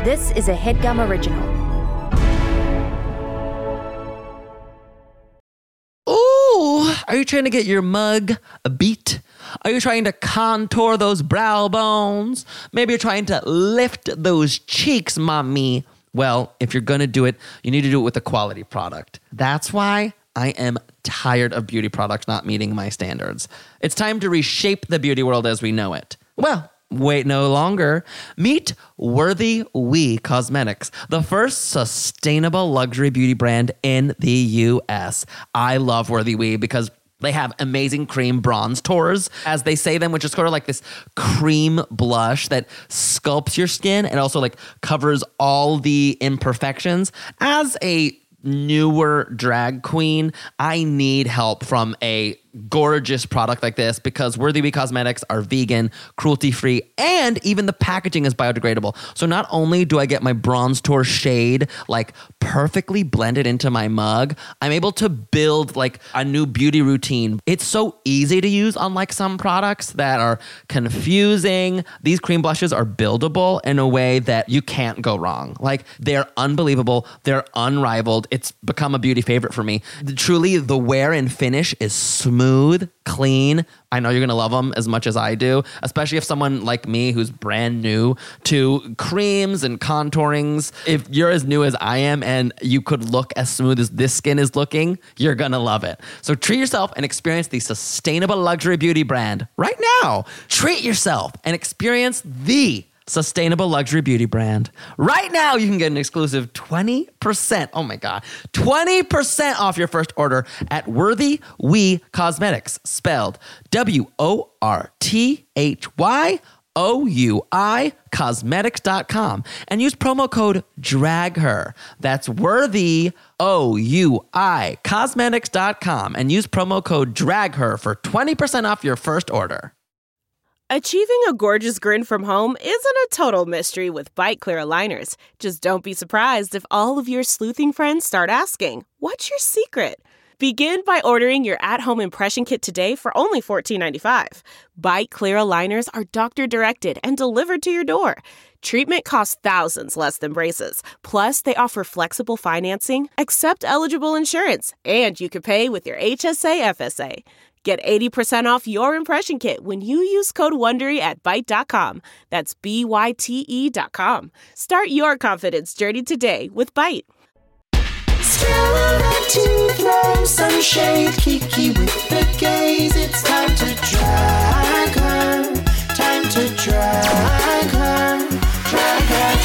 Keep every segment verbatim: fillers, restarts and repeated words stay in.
This is a HeadGum original. Ooh, are you trying to get your mug a beat? Are you trying to contour those brow bones? Maybe you're trying to lift those cheeks, mommy. Well, if you're going to do it, you need to do it with a quality product. That's why I am tired of beauty products not meeting my standards. It's time to reshape the beauty world as we know it. Well, wait no longer. Meet Worthy We Cosmetics, the first sustainable luxury beauty brand in the U S. I love Worthy We because they have amazing cream bronze tours, as they say them, which is sort of like this cream blush that sculpts your skin and also like covers all the imperfections. As a newer drag queen, I need help from a gorgeous product like this because Worthy We Cosmetics are vegan, cruelty-free, and even the packaging is biodegradable. So not only do I get my bronze tour shade like perfectly blended into my mug, I'm able to build like a new beauty routine. It's so easy to use, unlike some products that are confusing. These cream blushes are buildable in a way that you can't go wrong. Like, they're unbelievable. They're unrivaled. It's become a beauty favorite for me. Truly, the wear and finish is smooth. Smooth, clean. I know you're going to love them as much as I do, especially if someone like me who's brand new to creams and contourings. If you're as new as I am and you could look as smooth as this skin is looking, you're going to love it. So treat yourself and experience the sustainable luxury beauty brand right now. Treat yourself and experience the sustainable luxury beauty brand. Right now, you can get an exclusive twenty percent, oh my God, twenty percent off your first order at Worthy We Cosmetics, spelled W O R T H Y O U I cosmetics dot com, and use promo code DRAGHER. That's Worthy, O U I, cosmetics dot com, and use promo code DRAGHER for twenty percent off your first order. Achieving a gorgeous grin from home isn't a total mystery with Byte Clear aligners. Just don't be surprised if all of your sleuthing friends start asking, "What's your secret?" Begin by ordering your at-home impression kit today for only fourteen ninety-five. Byte Clear aligners are doctor-directed and delivered to your door. Treatment costs thousands less than braces. Plus, they offer flexible financing, accept eligible insurance, and you can pay with your H S A F S A. Get eighty percent off your impression kit when you use code WONDERY at byte dot com. That's B Y T E dot com. Start your confidence journey today with Byte. Skeleton to throw some shade, Kiki with the gaze. It's time to drag her. Time to drag her. Drag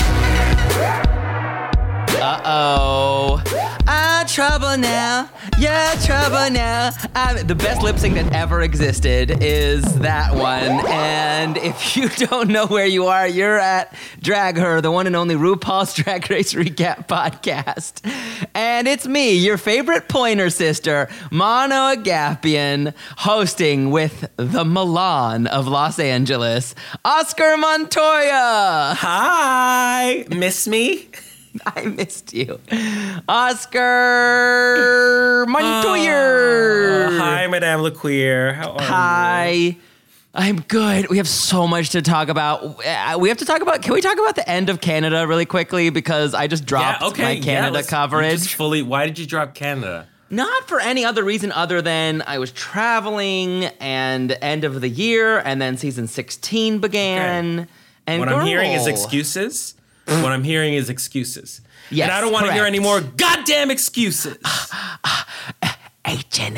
her. Uh-oh. Ah, trouble now. Yeah, trouble now. Um, the best lip sync that ever existed is that one. And if you don't know where you are, you're at Drag Her, the one and only RuPaul's Drag Race Recap podcast. And it's me, your favorite pointer sister, Mono Agapian, hosting with the Milan of Los Angeles, Oscar Montoya. Hi, miss me? I missed you. Oscar Montoya. Uh, hi, Madame LeQueer. How are Hi. you? I'm good. We have so much to talk about. We have to talk about, can we talk about the end of Canada really quickly? Because I just dropped yeah, okay, my Canada yeah, coverage. Just fully, why did you drop Canada? Not for any other reason other than I was traveling and end of the year, and then season sixteen began. Okay. And what girl. I'm hearing is excuses. What I'm hearing is excuses. Yes, and I don't want to hear any more goddamn excuses. H and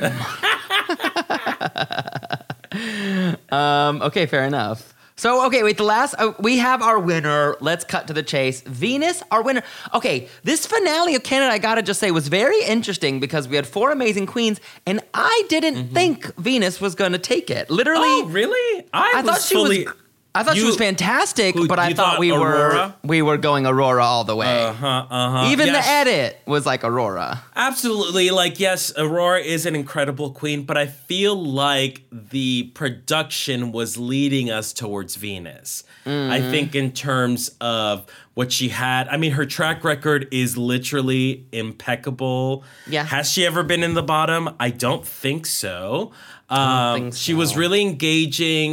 M. um, okay, fair enough. So, okay, wait, the last, uh, we have our winner. Let's cut to the chase. Venus, our winner. Okay, this finale of Canada, I gotta just say, was very interesting because we had four amazing queens, and I didn't mm-hmm. think Venus was gonna take it. Literally. Oh, really? I, I was thought she fully... was... I thought you, she was fantastic, who, but I thought, thought we Aurora? were we were going Aurora all the way. Uh-huh, uh-huh. Even yes. the edit was like Aurora. Absolutely. Like, yes, Aurora is an incredible queen, but I feel like the production was leading us towards Venus. Mm. I think in terms of what she had, I mean, her track record is literally impeccable. Yeah. Has she ever been in the bottom? I don't think so. I don't Um, think so. She was really engaging.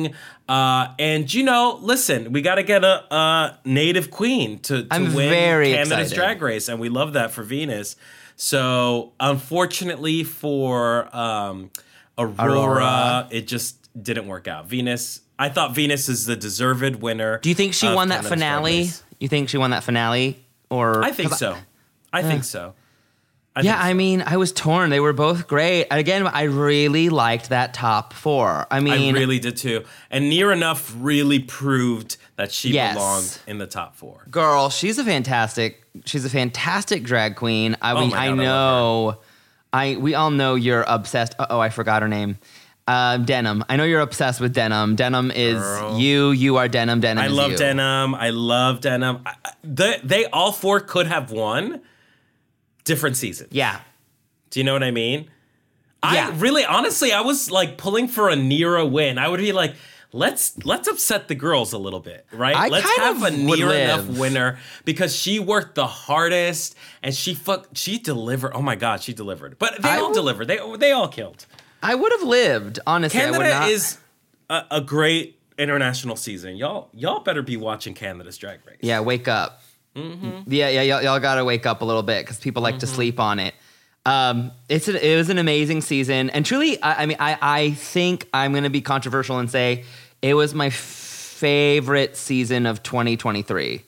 Uh, and, you know, listen, we got to get a, a native queen to, to I'm win very Canada's excited. Drag Race. And we love that for Venus. So, unfortunately for um, Aurora, Aurora. it just didn't work out. Venus, I thought Venus is the deserved winner. Do you think she of won that Canada's Drag finale? Race. You think she won that finale? Or I think 'cause so. I think so. I Yeah, think so. I mean, I was torn. They were both great. Again, I really liked that top four. I mean, I really did too. And Near Enough really proved that she Yes. belonged in the top four. girl, she's a fantastic. She's a fantastic drag queen. I Oh mean, my I God, I love know. I we all know you're obsessed. Oh, I forgot her name. Uh, Denim. I know you're obsessed with Denim. Denim is Girl. you. You are Denim. Denim. I is love you. Denim. I love Denim. I, I- they, they all four could have won different seasons. Yeah. Do you know what I mean? Yeah. I really, honestly, I was like pulling for a Nira win. I would be like, let's let's upset the girls a little bit, right? I let's kind have a of would near enough live. winner because she worked the hardest and she fuck she delivered. Oh my god, she delivered. But they I all would- delivered. They they all killed. I would have lived. Honestly, I would Canada not. is a, a great international season. Y'all y'all better be watching Canada's Drag Race. Yeah, wake up. Mm-hmm. Yeah, yeah, y'all, y'all got to wake up a little bit because people like to sleep on it. Um, it's an, it was an amazing season, and truly, I, I mean, I I think I'm going to be controversial and say it was my favorite season of twenty twenty-three.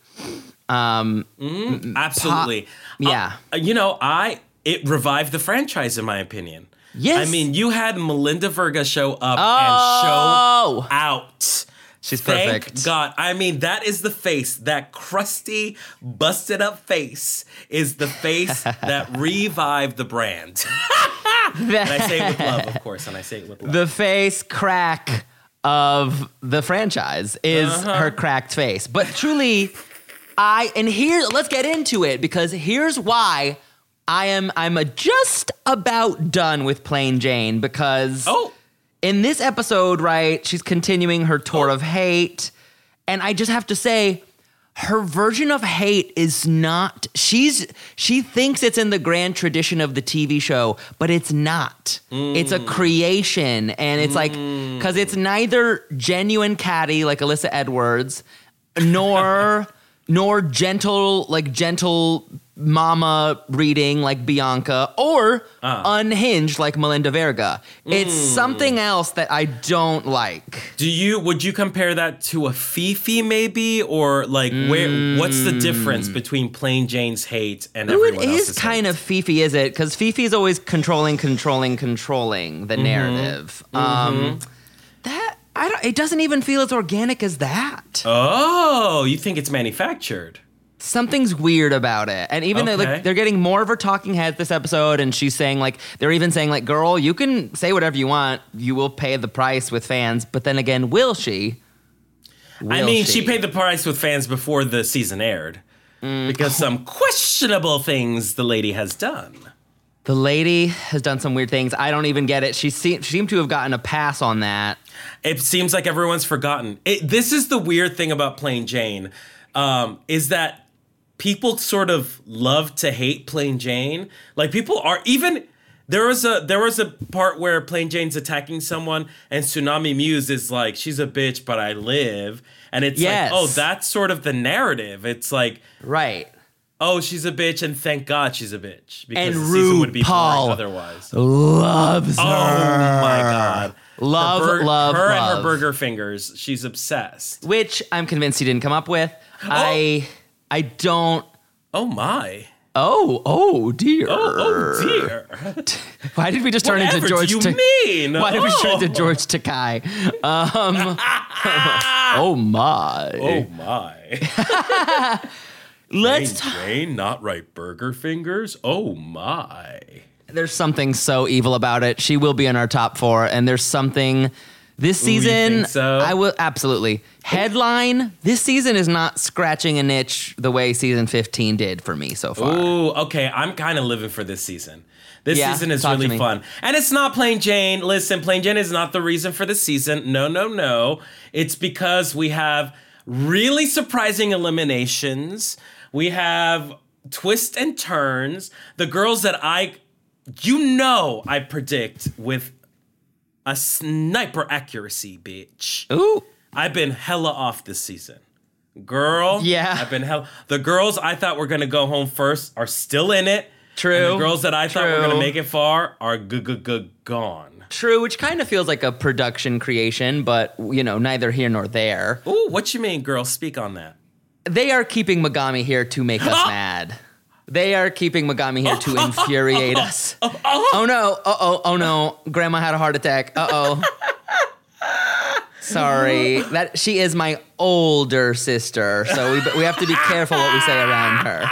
Um, Absolutely. yeah. Uh, you know, I it revived the franchise in my opinion. Yes. I mean, you had Melinda Verga show up Oh! and show out. She's Thank perfect. God. I mean, that is the face. That crusty, busted up face is the face that revived the brand. And I say it with love, of course. And I say it with love. The face crack of the franchise is Uh-huh. her cracked face. But truly, I and here let's get into it because here's why I am I'm a just about done with Plain Jane because oh, in this episode, right, she's continuing her tour of hate. And I just have to say, her version of hate is not, she's, she thinks it's in the grand tradition of the T V show, but it's not. It's a creation. And it's like, because it's neither genuine catty like Alyssa Edwards, nor, nor gentle, like gentle mama reading like Bianca, or Uh. unhinged like Melinda Verga. It's something else that I don't like. do you would you compare that to a Fifi maybe, or like where? What's the difference between Plain Jane's hate and Ooh, everyone it else's is kind hate? of Fifi, is it? Because Fifi's always controlling, controlling, controlling the narrative. Um, that I don't. It doesn't even feel as organic as that. Oh, you think it's manufactured? Something's weird about it. And even though Okay. like they're getting more of her talking heads this episode, and she's saying like they're even saying like, "Girl, you can say whatever you want. You will pay the price with fans." But then again, will she? I Will mean, she paid the price with fans before the season aired because some questionable things the lady has done. The lady has done some weird things. I don't even get it. She, se- she seemed to have gotten a pass on that. It seems like everyone's forgotten. It, this is the weird thing about Plain Jane, um, is that people sort of love to hate Plain Jane. Like people are even there was a there was a part where Plain Jane's attacking someone and Tsunami Muse is like, she's a bitch, but I live. And it's Yes. like, oh, that's sort of the narrative. It's like, Right. oh, she's a bitch, and thank God she's a bitch because And the season would be RuPaul boring otherwise. Loves her. Oh my God. Love, her, bur- love, her and love. her burger fingers. She's obsessed. Which I'm convinced he didn't come up with. I I don't. Oh my. Oh, oh dear. Oh, oh dear. Why did we just turn Whatever into George? do you Ta- mean? Why did we turn into Oh. George Takai? Um, oh my. Oh my. Let's. Plain Jane, not right burger fingers. Oh my. There's something so evil about it. She will be in our top four, and there's something. This Ooh, you season, think so? I will absolutely headline. This season is not scratching an itch the way season fifteen did for me so far. Ooh, okay. I'm kind of living for this season. This Yeah, season is talk to really me. fun. And it's not Plain Jane. Listen, Plain Jane is not the reason for this season. No, no, no. It's because we have really surprising eliminations. We have twists and turns. The girls that I, you know, I predict with a sniper accuracy, bitch. Ooh, I've been hella off this season. Girl, Yeah. I've been hella. The girls I thought were gonna go home first are still in it. True. And the girls that I thought were True. gonna make it far are g g g gone. True, which kind of feels like a production creation, but, you know, neither here nor there. Ooh, what you mean, girl? Speak on that. They are keeping Megami here to make us mad. They are keeping Megami here to infuriate us. Oh no, uh-oh, oh no. Grandma had a heart attack. Uh-oh. Sorry. That she is my older sister, so we we have to be careful what we say around her.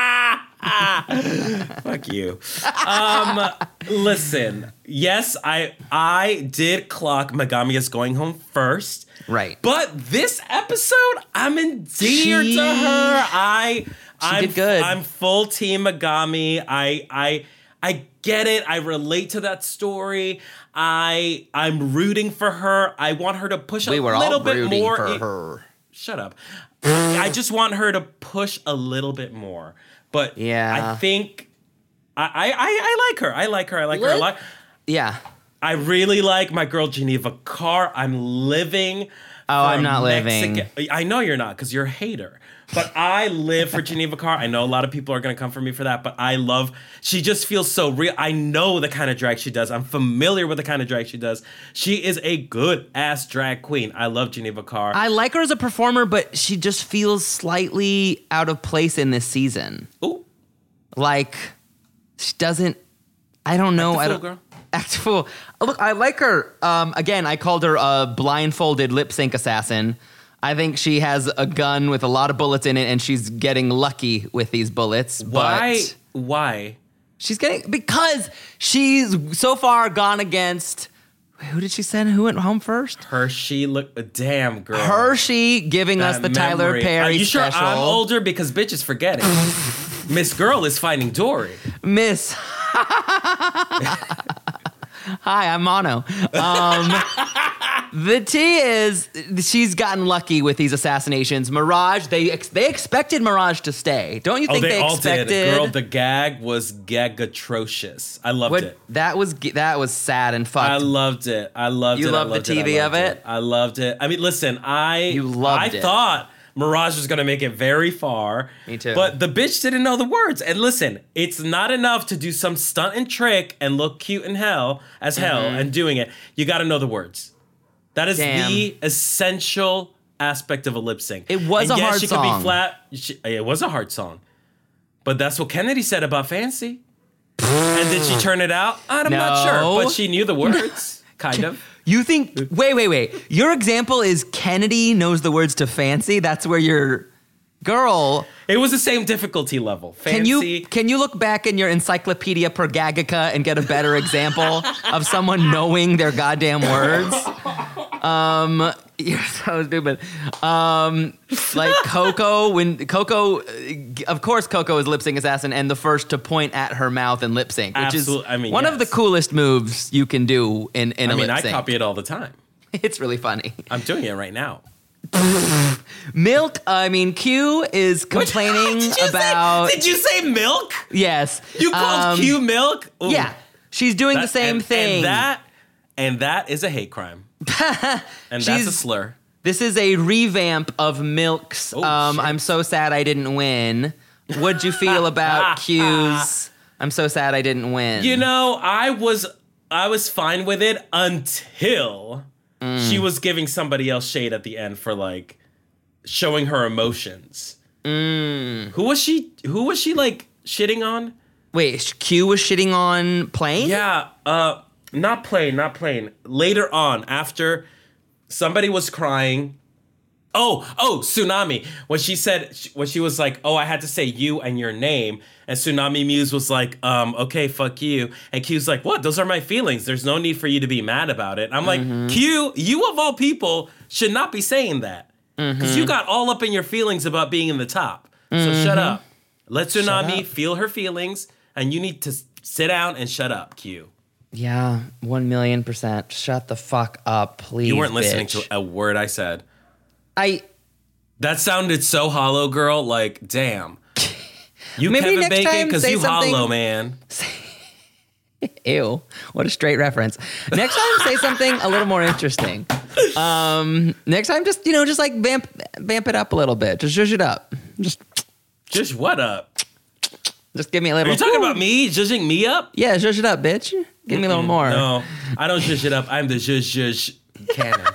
Fuck you. Um, listen. Yes, I I did clock Megami is going home first. Right. But this episode, I'm endeared She- to her. I I'm did good. I'm full team Megami. I I I get it. I relate to that story. I I'm rooting for her. I want her to push We a were little all bit rooting more. for I- her. Shut up. I just want her to push a little bit more. But Yeah. I think I, I I I like her. I like her. I like her a Let- lot. Yeah. I really like my girl Geneva Carr. I'm living. Oh, for I'm a not Mexican- living. I know you're not because you're a hater. But I live for Geneva Carr. I know a lot of people are going to come for me for that, but I love, she just feels so real. I know the kind of drag she does. I'm familiar with the kind of drag she does. She is a good ass drag queen. I love Geneva Carr. I like her as a performer, but she just feels slightly out of place in this season. Ooh, Like, she doesn't, I don't know. Act a I fool, don't, girl. Act a fool. Look, I like her. Um, again, I called her a blindfolded lip sync assassin. I think she has a gun with a lot of bullets in it, and she's getting lucky with these bullets. why? But Why? she's getting, because she's so far gone against, who did she send? Who went home first? Hershey, look, damn girl. Hershey giving us That the Tyler memory. Perry Are you special. sure I'm older? Because bitches forgetting. Miss Girl is finding Dory. Miss. Hi, I'm Mono. Um, the T is she's gotten lucky with these assassinations. Mirage, they ex- they expected Mirage to stay. Don't you Oh, think they, they, all expected? did. Girl, the gag was gag-atrocious. I loved What- it. that was ge- that was sad and fucked. I loved it. I loved You it. loved I loved the it. T V I loved of it? I loved it. I mean, listen, I You loved I it. thought Mirage was gonna make it very far. Me too. But the bitch didn't know the words. And listen, it's not enough to do some stunt and trick and look cute in hell as hell and doing it. You got to know the words. That is Mm-hmm. Damn. the essential aspect of a lip sync. It was and a yes, hard she song. could be flat. She, it was a hard song. But that's what Kennedy said about Fancy. And did she turn it out? I'm not No. sure, but she knew the words, kind of. You think? Wait, wait, wait. Your example is Kennedy knows the words to Fancy. That's where your girl. It was the same difficulty level. Fancy. Can you can you look back in your Encyclopedia Pergagica and get a better example of someone knowing their goddamn words? Um, you're so stupid. Um, like Coco, when Coco, uh, of course, Coco is lip sync assassin and the first to point at her mouth and lip sync, which Absolute- is I mean, one of the yes. coolest moves you can do in in I a mean, lip I sync. copy it all the time. It's really funny. I'm doing it right now. Milk, I mean, Q is complaining Did you about. Say, did you say milk? Yes. You called Um, Q milk? Ooh. Yeah. She's doing the That- same and, thing. And that, and that is a hate crime. and that's a She's- slur. This is a revamp of Milk's. Oh, um, shit. I'm so sad I didn't win. What'd you feel about Q's? I'm so sad I didn't win. You know, I was I was fine with it until Mm. she was giving somebody else shade at the end for like showing her emotions. Mm. Who was she? Who was she like shitting on? Wait, Q was shitting on Plane? Yeah, uh, not plain, not plain. Later on, after somebody was crying. Oh, oh, Tsunami. When she said, when she was like, oh, I had to say you and your name. And Tsunami Muse was like, um, okay, fuck you. And Q's like, what? Those are my feelings. There's no need for you to be mad about it. I'm like, Q, you of all people should not be saying that. Because you got all up in your feelings about being in the top. So shut up. Let Tsunami up. feel her feelings. And you need to s- sit down and shut up, Q. Yeah, one million percent. Shut the fuck up, please. You weren't listening bitch. to a word I said. I. That sounded so hollow, girl. Like, damn. You Maybe Kevin next Bacon, time because say you something- hollow, man. Ew. What a straight reference. Next time, say something a little more interesting. um, next time, just, you know, just like vamp, vamp it up a little bit. Just zhuzh it up. Just, Just what up? just give me a Are little. you talking about me? Judging me up? Yeah, zhuzh it up, bitch. Give me a little more. No, I don't zhuzh it up. I'm the zhuzh zhuzh cannon.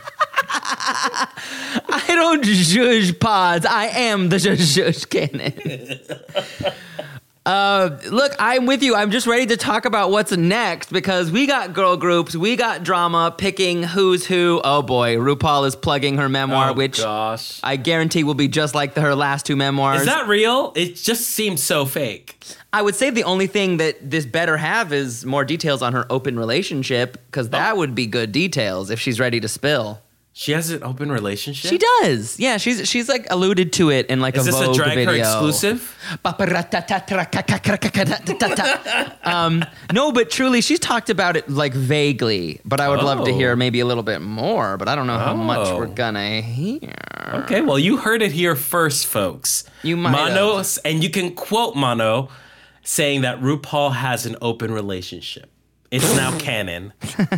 I don't zhuzh pods. I am the zhuzh zhuzh cannon. Uh, look, I'm with you. I'm just ready to talk about what's next because we got girl groups, we got drama, picking who's who. Oh boy, RuPaul is plugging her memoir, Oh, which gosh. I guarantee will be just like the, her last two memoirs. Is that real? It just seems so fake. I would say the only thing that this better have is more details on her open relationship because that would be good details if she's ready to spill. She has an open relationship? She does. Yeah, she's she's like alluded to it in like Is a this Vogue a drag video. her exclusive? um, no, but truly, she's talked about it like vaguely. But I would love to Oh. hear maybe a little bit more. But I don't know how much Oh. we're gonna hear. Okay, well, you heard it here first, folks. You might Mono, have. and you can quote Mono saying that RuPaul has an open relationship. It's now canon.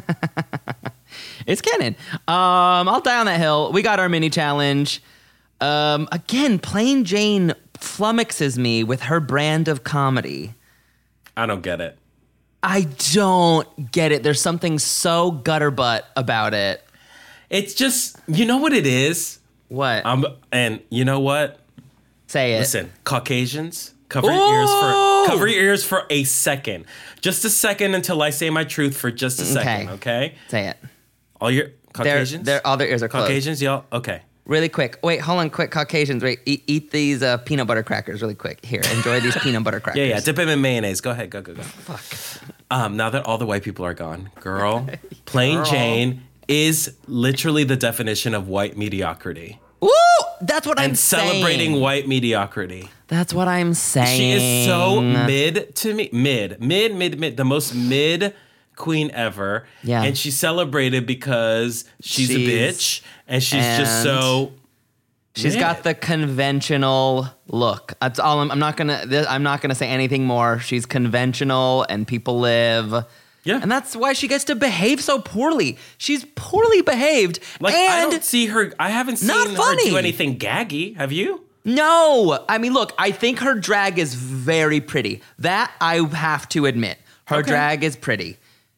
It's canon. Um, I'll die on that hill. We got our mini challenge. Um, again, Plain Jane flummoxes me with her brand of comedy. I don't get it. I don't get it. There's something so gutter butt about it. It's just, you know what it is? What? Um, and you know what? Say it. Listen, Caucasians, cover your ears for Ooh! cover your ears for a second, just a second until I say my truth for just a second. Okay, Say it. all your Their, Caucasians, their, all their ears are closed. Caucasians, y'all. Okay, Really quick. Wait, hold on. Quick, Caucasians. Wait, eat, eat these uh, peanut butter crackers really quick. Here, enjoy these peanut butter crackers. yeah, yeah. Dip them in mayonnaise. Go ahead, go, go, go. Fuck. Um, now that all the white people are gone, girl, Plain Girl. Jane is literally the definition of white mediocrity Woo! That's what I'm and saying. celebrating white mediocrity. That's what I'm saying. She is so mid to me. Mid, mid, mid, mid. The most mid queen ever. Yeah. And she's celebrated because she's, She's- a bitch. And she's just and so. She's mid. got the conventional look. That's all. I'm, I'm not gonna. th- I'm not gonna say anything more. She's conventional, and people live. Yeah. And that's why she gets to behave so poorly. She's poorly behaved. Like, I and don't see her. I haven't seen not her funny. do anything gaggy. Have you? No, I mean, look, I think her drag is very pretty. That I have to admit. Her Okay. drag is pretty.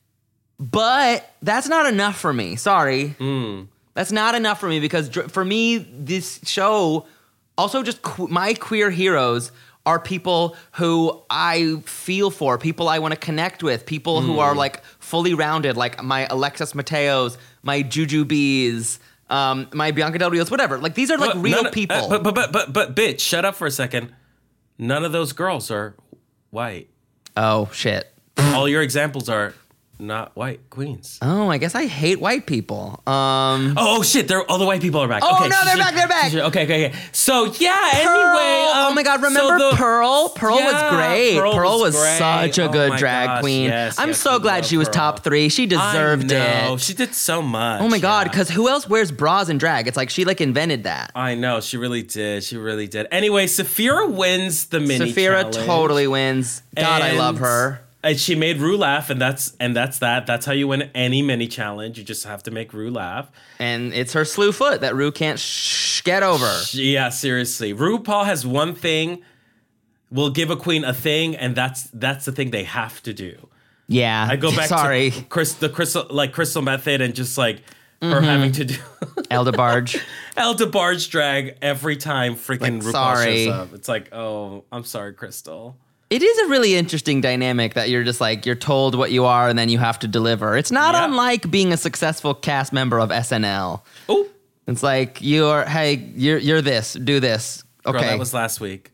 But that's not enough for me. Sorry. Hmm. That's not enough for me because dr- for me, this show, also just que- my queer heroes are people who I feel for, people I want to connect with, people who Hmm. are like fully rounded, like my Alexis Mateos, my Juju Bees, um, my Bianca Del Rios, whatever. Like these are like But real none of- people. uh, but, but, but, but, but, bitch, shut up for a second. None of those girls are white. Oh, shit. All your examples are not white queens. Oh, I guess I hate white people. Um, Oh, oh shit! They're all the white people are back. Oh, okay, no, sh- they're sh- back, they're back. sh- Okay, okay, okay. So yeah. Pearl. Anyway, um, oh my God, so remember the- Pearl? Pearl was Yeah, great. Pearl Pearl, was was, great. such a Oh good my drag gosh, queen. yes, I'm yes, so we glad love she was Pearl. top three. She deserved I know. it. She did so much. Oh my God, yeah. because who else wears bras in drag? It's like she like invented that. I know she really did. She really did. Anyway, Saphira wins the mini Saphira challenge. totally wins. God, I And- love her. And she made Rue laugh, and that's and that's that. That's how you win any mini challenge. You just have to make Rue laugh. And it's her slew foot that Rue can't sh- get over. Yeah, seriously. RuPaul has one thing. Will give a queen a thing, and that's that's the thing they have to do. Yeah. I go back Sorry. to Chris, the crystal, like Crystal Method, and just like her having to do Elda Barge. El DeBarge drag every time freaking Like, RuPaul sorry. shows up. It's like, oh, I'm sorry, Crystal. It is a really interesting dynamic that you're just like, you're told what you are and then you have to deliver. It's not Yeah. unlike being a successful cast member of S N L. Oh, It's like, you're, hey, you're, you're this, do this. Okay. girl, that was last week.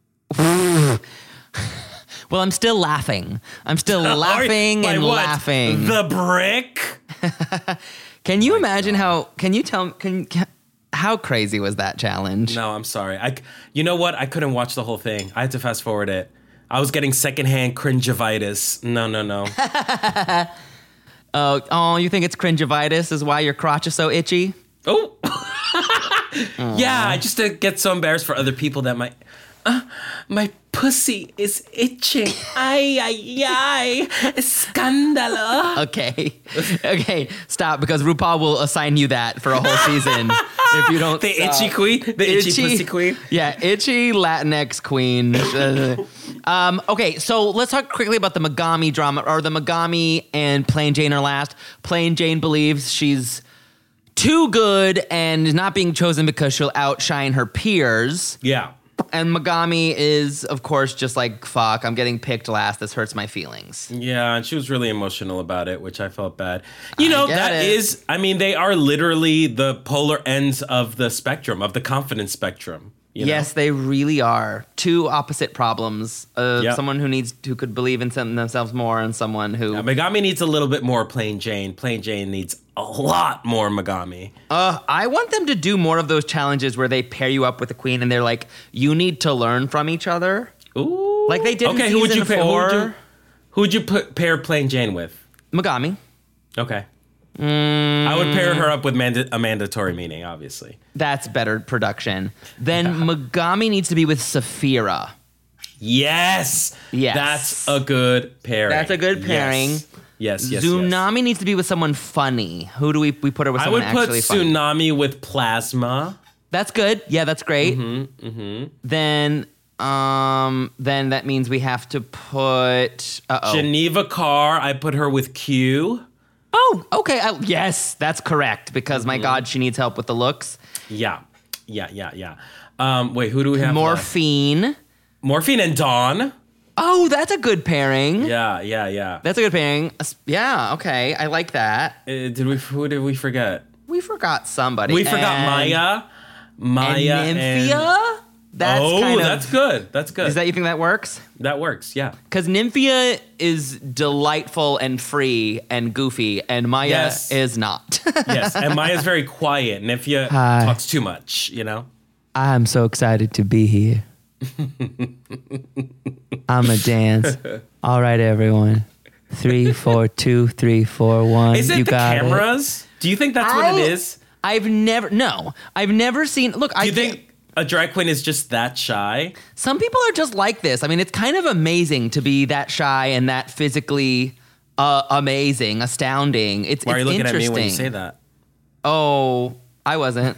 Well, I'm still laughing. I'm still laughing By and what? laughing. The brick. Can you imagine how, can you tell, can, can, how crazy was that challenge? No, I'm sorry. I, you know what? I couldn't watch the whole thing. I had to fast forward it. I was getting secondhand cringivitis. No, no, no. Oh, oh, you think it's cringivitis is why your crotch is so itchy? Oh. Yeah, I just uh, get so embarrassed for other people that might. uh, my pussy is itching. Ay, ay, ay. Escándalo. Okay. Okay. Stop, because RuPaul will assign you that for a whole season if you don't The stop. itchy queen? The itchy, pussy queen? Yeah, itchy Latinx queen. um, okay, so let's talk quickly about the Megami drama, or the Megami and Plain Jane are last. Plain Jane believes she's too good and is not being chosen because she'll outshine her peers. Yeah. And Megami is, of course, just like, fuck, I'm getting picked last. This hurts my feelings. Yeah, and she was really emotional about it, which I felt bad. You know, get that it. is, I mean, they are literally the polar ends of the spectrum, of the confidence spectrum. You know? Yes, they really are. Two opposite problems. Uh, Yep. Someone who needs, who could believe in some, themselves more, and someone who... Yeah, Megami needs a little bit more Plain Jane. Plain Jane needs a lot more Megami. Uh, I want them to do more of those challenges where they pair you up with a queen and they're like, you need to learn from each other. Ooh. Like they did okay, in who would season you pair? Who four. would you, who would you put, pair Plain Jane with? Megami. Okay. Mm. I would pair her up with manda- a mandatory meaning, obviously. That's better production. Then Megami needs to be with Saphira. Yes. Yes. That's a good pairing. That's a good pairing. Yes, yes, yes. Tsunami yes. needs to be with someone funny. Who do we we put her with? I Someone would put actually funny. Tsunami with Plasma. That's good. Yeah, that's great. Mm-hmm, mm-hmm. Then, um, then that means we have to put. Uh-oh. Geneva Carr, I put her with Q. Oh, okay. I, yes, that's correct. Because my God, she needs help with the looks. Yeah, yeah, yeah, yeah. Um, wait, who do we have? left? Morphine. Morphine and Dawn. Oh, that's a good pairing. Yeah, yeah, yeah. That's a good pairing. Yeah, okay. I like that. Uh, did we? Who did we forget? We forgot somebody. We forgot And- Maya. Maya and and Nymphia? That's oh, kind of, that's good. That's good. Is that, you think that works? that works? Yeah. Because Nymphia is delightful and free and goofy, and Maya Yes. is not. Yes, and Maya's very quiet. Nymphia Hi. talks too much. You know. I'm so excited to be here. I'm a dance. All right, everyone. Three, four, two, three, four, one. Is it you the got it. cameras? Do you think that's what I- it is? I've never, no, I've never seen, look, Do I you think a drag queen is just that shy? some people are just like this. I mean, it's kind of amazing to be that shy and that physically uh, amazing, astounding. It's, Why are it's you looking at me interesting. when you say that? Oh, I wasn't.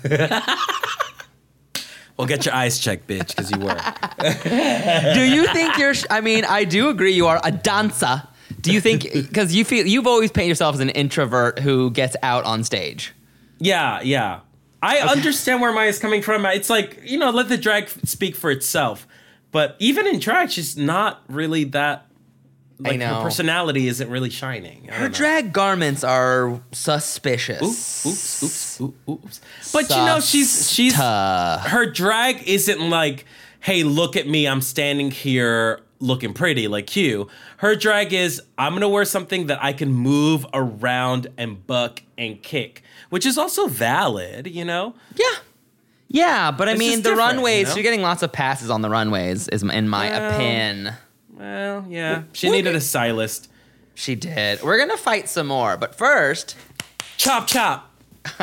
Well, get your eyes checked, bitch, because you were. Do you think you're, sh- I mean, I do agree you are a dancer. Do you think, because you feel, you've always painted yourself as an introvert who gets out on stage. Yeah, yeah. I understand where Maya's coming from. It's like, you know, let the drag speak for itself. But even in drag, she's not really that. Like, I know. her personality isn't really shining. I Her don't know. drag garments are suspicious. Oops, oops, oops, oops, oops. But you know, she's she's Susta. her drag isn't like, hey, look at me, I'm standing here looking pretty like you. Her drag is, I'm gonna wear something that I can move around and buck and kick, which is also valid, you know? Yeah. Yeah, but I It's mean, just the different, runways, you know? you're getting lots of passes on the runways, is in my Well, opinion. Well, yeah. She We're needed good. a stylist. She did. We're going to fight some more, but first, Chop chop.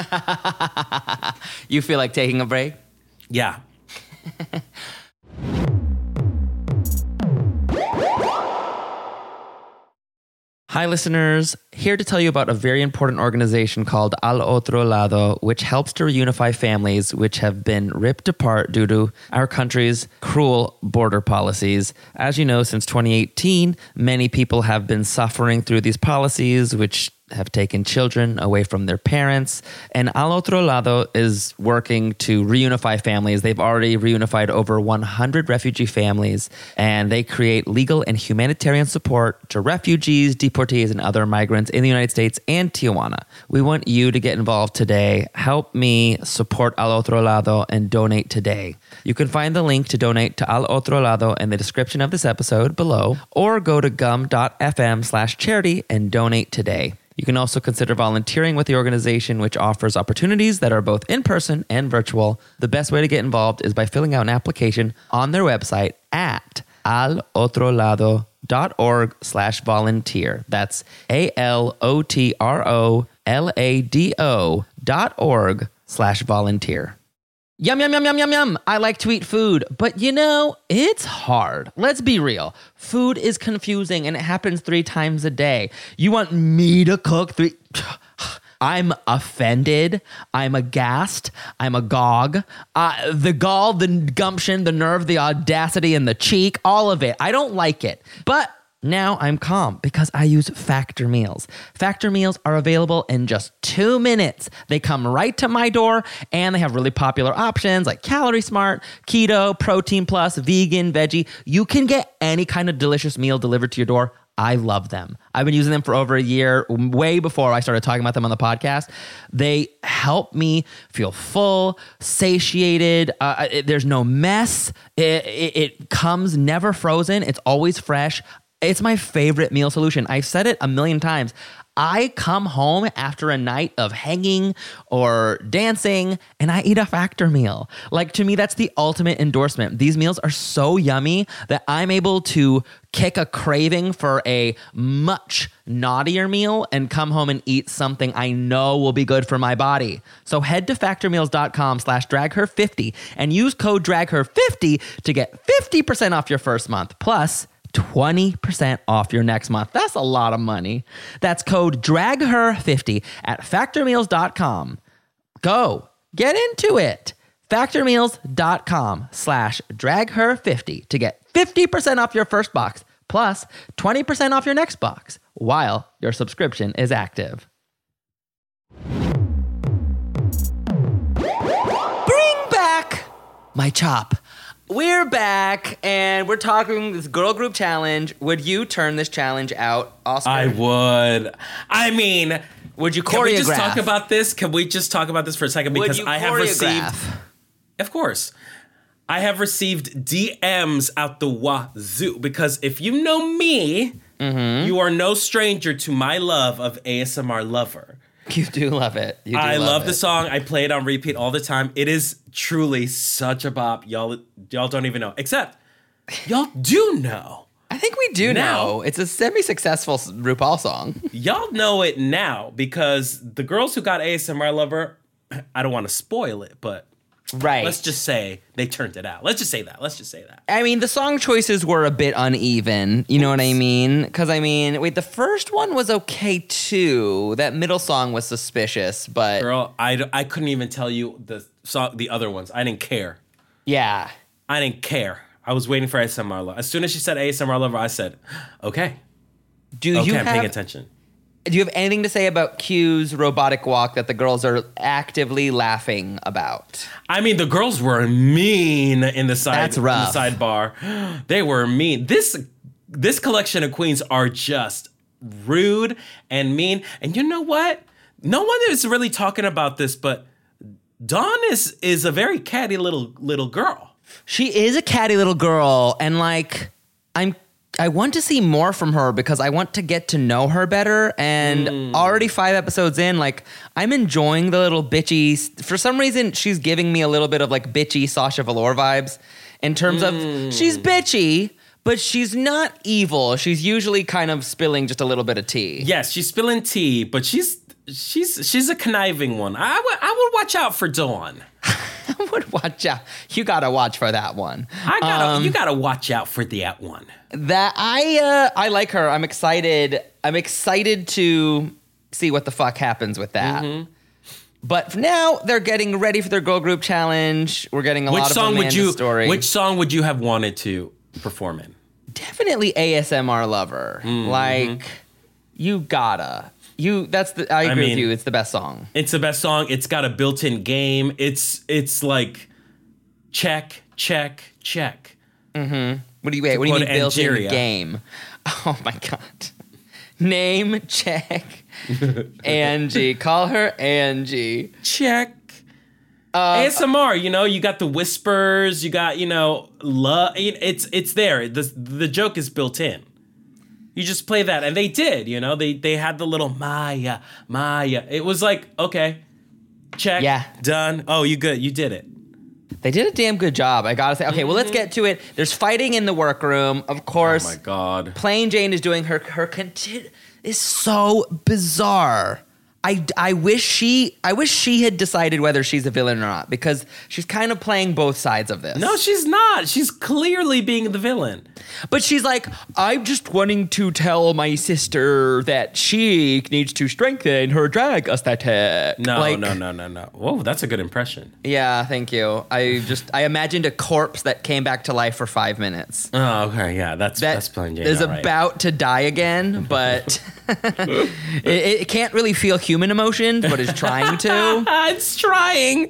you feel like taking a break? Yeah. Hi, listeners. Here to tell you about a very important organization called Al Otro Lado, which helps to reunify families which have been ripped apart due to our country's cruel border policies. As you know, since twenty eighteen, many people have been suffering through these policies, which have taken children away from their parents. And Al Otro Lado is working to reunify families. They've already reunified over one hundred refugee families, and they create legal and humanitarian support to refugees, deportees, and other migrants in the United States and Tijuana. We want you to get involved today. Help me support Al Otro Lado and donate today. You can find the link to donate to Al Otro Lado in the description of this episode below, or go to gum.fm slash charity and donate today. You can also consider volunteering with the organization, which offers opportunities that are both in person and virtual. The best way to get involved is by filling out an application on their website at alotrolado.org slash volunteer. That's A-L-O-T-R-O-L-A-D-O dot org slash volunteer. Yum, yum, yum, yum, yum, yum. I like to eat food, but you know, it's hard. Let's be real. Food is confusing and it happens three times a day. You want me to cook three... I'm offended. I'm aghast. I'm agog. Uh, the gall, the gumption, the nerve, the audacity, and the cheek, all of it. I don't like it. But now I'm calm because I use Factor Meals. Factor Meals are available in just two minutes. They come right to my door and they have really popular options like Calorie Smart, Keto, Protein Plus, Vegan, Veggie. You can get any kind of delicious meal delivered to your door. I love them. I've been using them for over a year, way before I started talking about them on the podcast. They help me feel full, satiated. Uh, it, there's no mess. It, it, it comes never frozen. It's always fresh. It's my favorite meal solution. I've said it a million times. I come home after a night of hanging or dancing and I eat a Factor meal. Like, to me, that's the ultimate endorsement. These meals are so yummy that I'm able to kick a craving for a much naughtier meal and come home and eat something I know will be good for my body. So head to factormeals.com slash dragher50 and use code dragher fifty to get fifty percent off your first month. Plus, twenty percent off your next month. That's a lot of money. That's code dragher fifty at factormeals dot com. Go, get into it. factormeals.com slash dragher50 to get fifty percent off your first box plus twenty percent off your next box while your subscription is active. Bring back my chop. We're back, and we're talking this girl group challenge. Would you turn this challenge out, Oscar? I would. I mean, would you choreograph? Can we just talk about this? Can we just talk about this for a second? Because would you I have choreograph? received... Of course. I have received D Ms out the wazoo. Because if you know me, mm-hmm. you are no stranger to my love of A S M R Lover. You do love it. You do I love, love the it. song. I play it on repeat all the time. It is truly such a bop. Y'all, y'all don't even know. Except, y'all do know. I think we do now, know. It's a semi-successful RuPaul song. Y'all know it now because the girls who got A S M R Lover, I don't want to spoil it, but right. let's just say they turned it out. Let's just say that. Let's just say that. I mean, the song choices were a bit uneven. You know Oops. What I mean? Because, I mean, wait, the first one was okay, too. That middle song was suspicious, but... Girl, I, I couldn't even tell you the song, the other ones. I didn't care. Yeah. I didn't care. I was waiting for A S M R Lover. As soon as she said A S M R Lover, I said, okay. Do okay, you I'm have, paying attention. Do you have anything to say about Q's robotic walk that the girls are actively laughing about? I mean, the girls were mean in the side That's rough. In the sidebar. They were mean. This this collection of queens are just rude and mean. And you know what? No one is really talking about this, but Dawn is is a very catty little little girl. She is a catty little girl, and like I'm I want to see more from her because I want to get to know her better. And mm. already five episodes in, like, I'm enjoying the little bitchy. For some reason, she's giving me a little bit of like bitchy Sasha Velour vibes in terms mm. of she's bitchy, but she's not evil. She's usually kind of spilling just a little bit of tea. Yes, she's spilling tea, but she's she's she's a conniving one. I would I would watch out for Dawn. I would watch out. You gotta watch for that one. I gotta. Um, you gotta watch out for that one. That I uh, I like her. I'm excited. I'm excited to see what the fuck happens with that. Mm-hmm. But for now, they're getting ready for their girl group challenge. We're getting a which lot song of Amanda's would you, story. Which song would you have wanted to perform in? Definitely A S M R Lover. Mm-hmm. Like, you gotta. You. That's the. I agree I mean, with you. It's the best song. It's the best song. It's got a built-in game. It's it's like check, check, check. Mm-hmm. What do you wait? What do you mean built-in game? Oh my god. Name check. Angie. Call her Angie. Check. Uh, A S M R, you know, you got the whispers, you got, you know, love. It's it's there. The the joke is built in. You just play that, and they did, you know. They they had the little Maya, Maya. It was like, okay, check, yeah, done. Oh, you good? You did it. They did a damn good job. I gotta say. Okay, mm-hmm. well, let's get to it. There's fighting in the workroom, of course. Oh my god. Plain Jane is doing her her conti- is so bizarre. I, I wish she I wish she had decided whether she's a villain or not, because she's kind of playing both sides of this. No, she's not. She's clearly being the villain. But she's like, I'm just wanting to tell my sister that she needs to strengthen her drag aesthetic. No, like, no, no, no, no. Whoa, that's a good impression. Yeah, thank you. I just I imagined a corpse that came back to life for five minutes. Oh, okay, yeah, that's That that's plain Jane. is all right. about to die again, but it, it can't really feel human emotions, but is trying to. It's trying.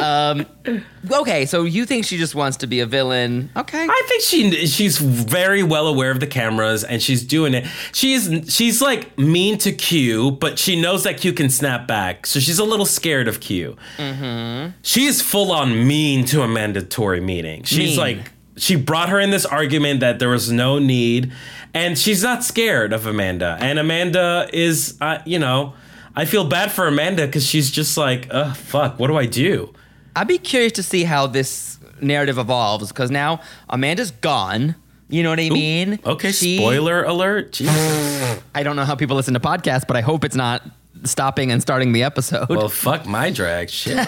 Okay, so you think she just wants to be a villain? Okay. I think she she's very well aware of the cameras and she's doing it. She's she's like mean to Q, but she knows that Q can snap back, so she's a little scared of Q. Mm-hmm. She is full on mean to a mandatory meeting. She's Mean. like she brought her in this argument that there was no need, and she's not scared of Amanda. And Amanda is, uh, you know, I feel bad for Amanda because she's just like, ugh, fuck, what do I do? I'd be curious to see how this narrative evolves, because now Amanda's gone. You know what I mean? Okay, She- spoiler alert. Jesus. I don't know how people listen to podcasts, but I hope it's not stopping and starting the episode. Well, fuck my drag shit.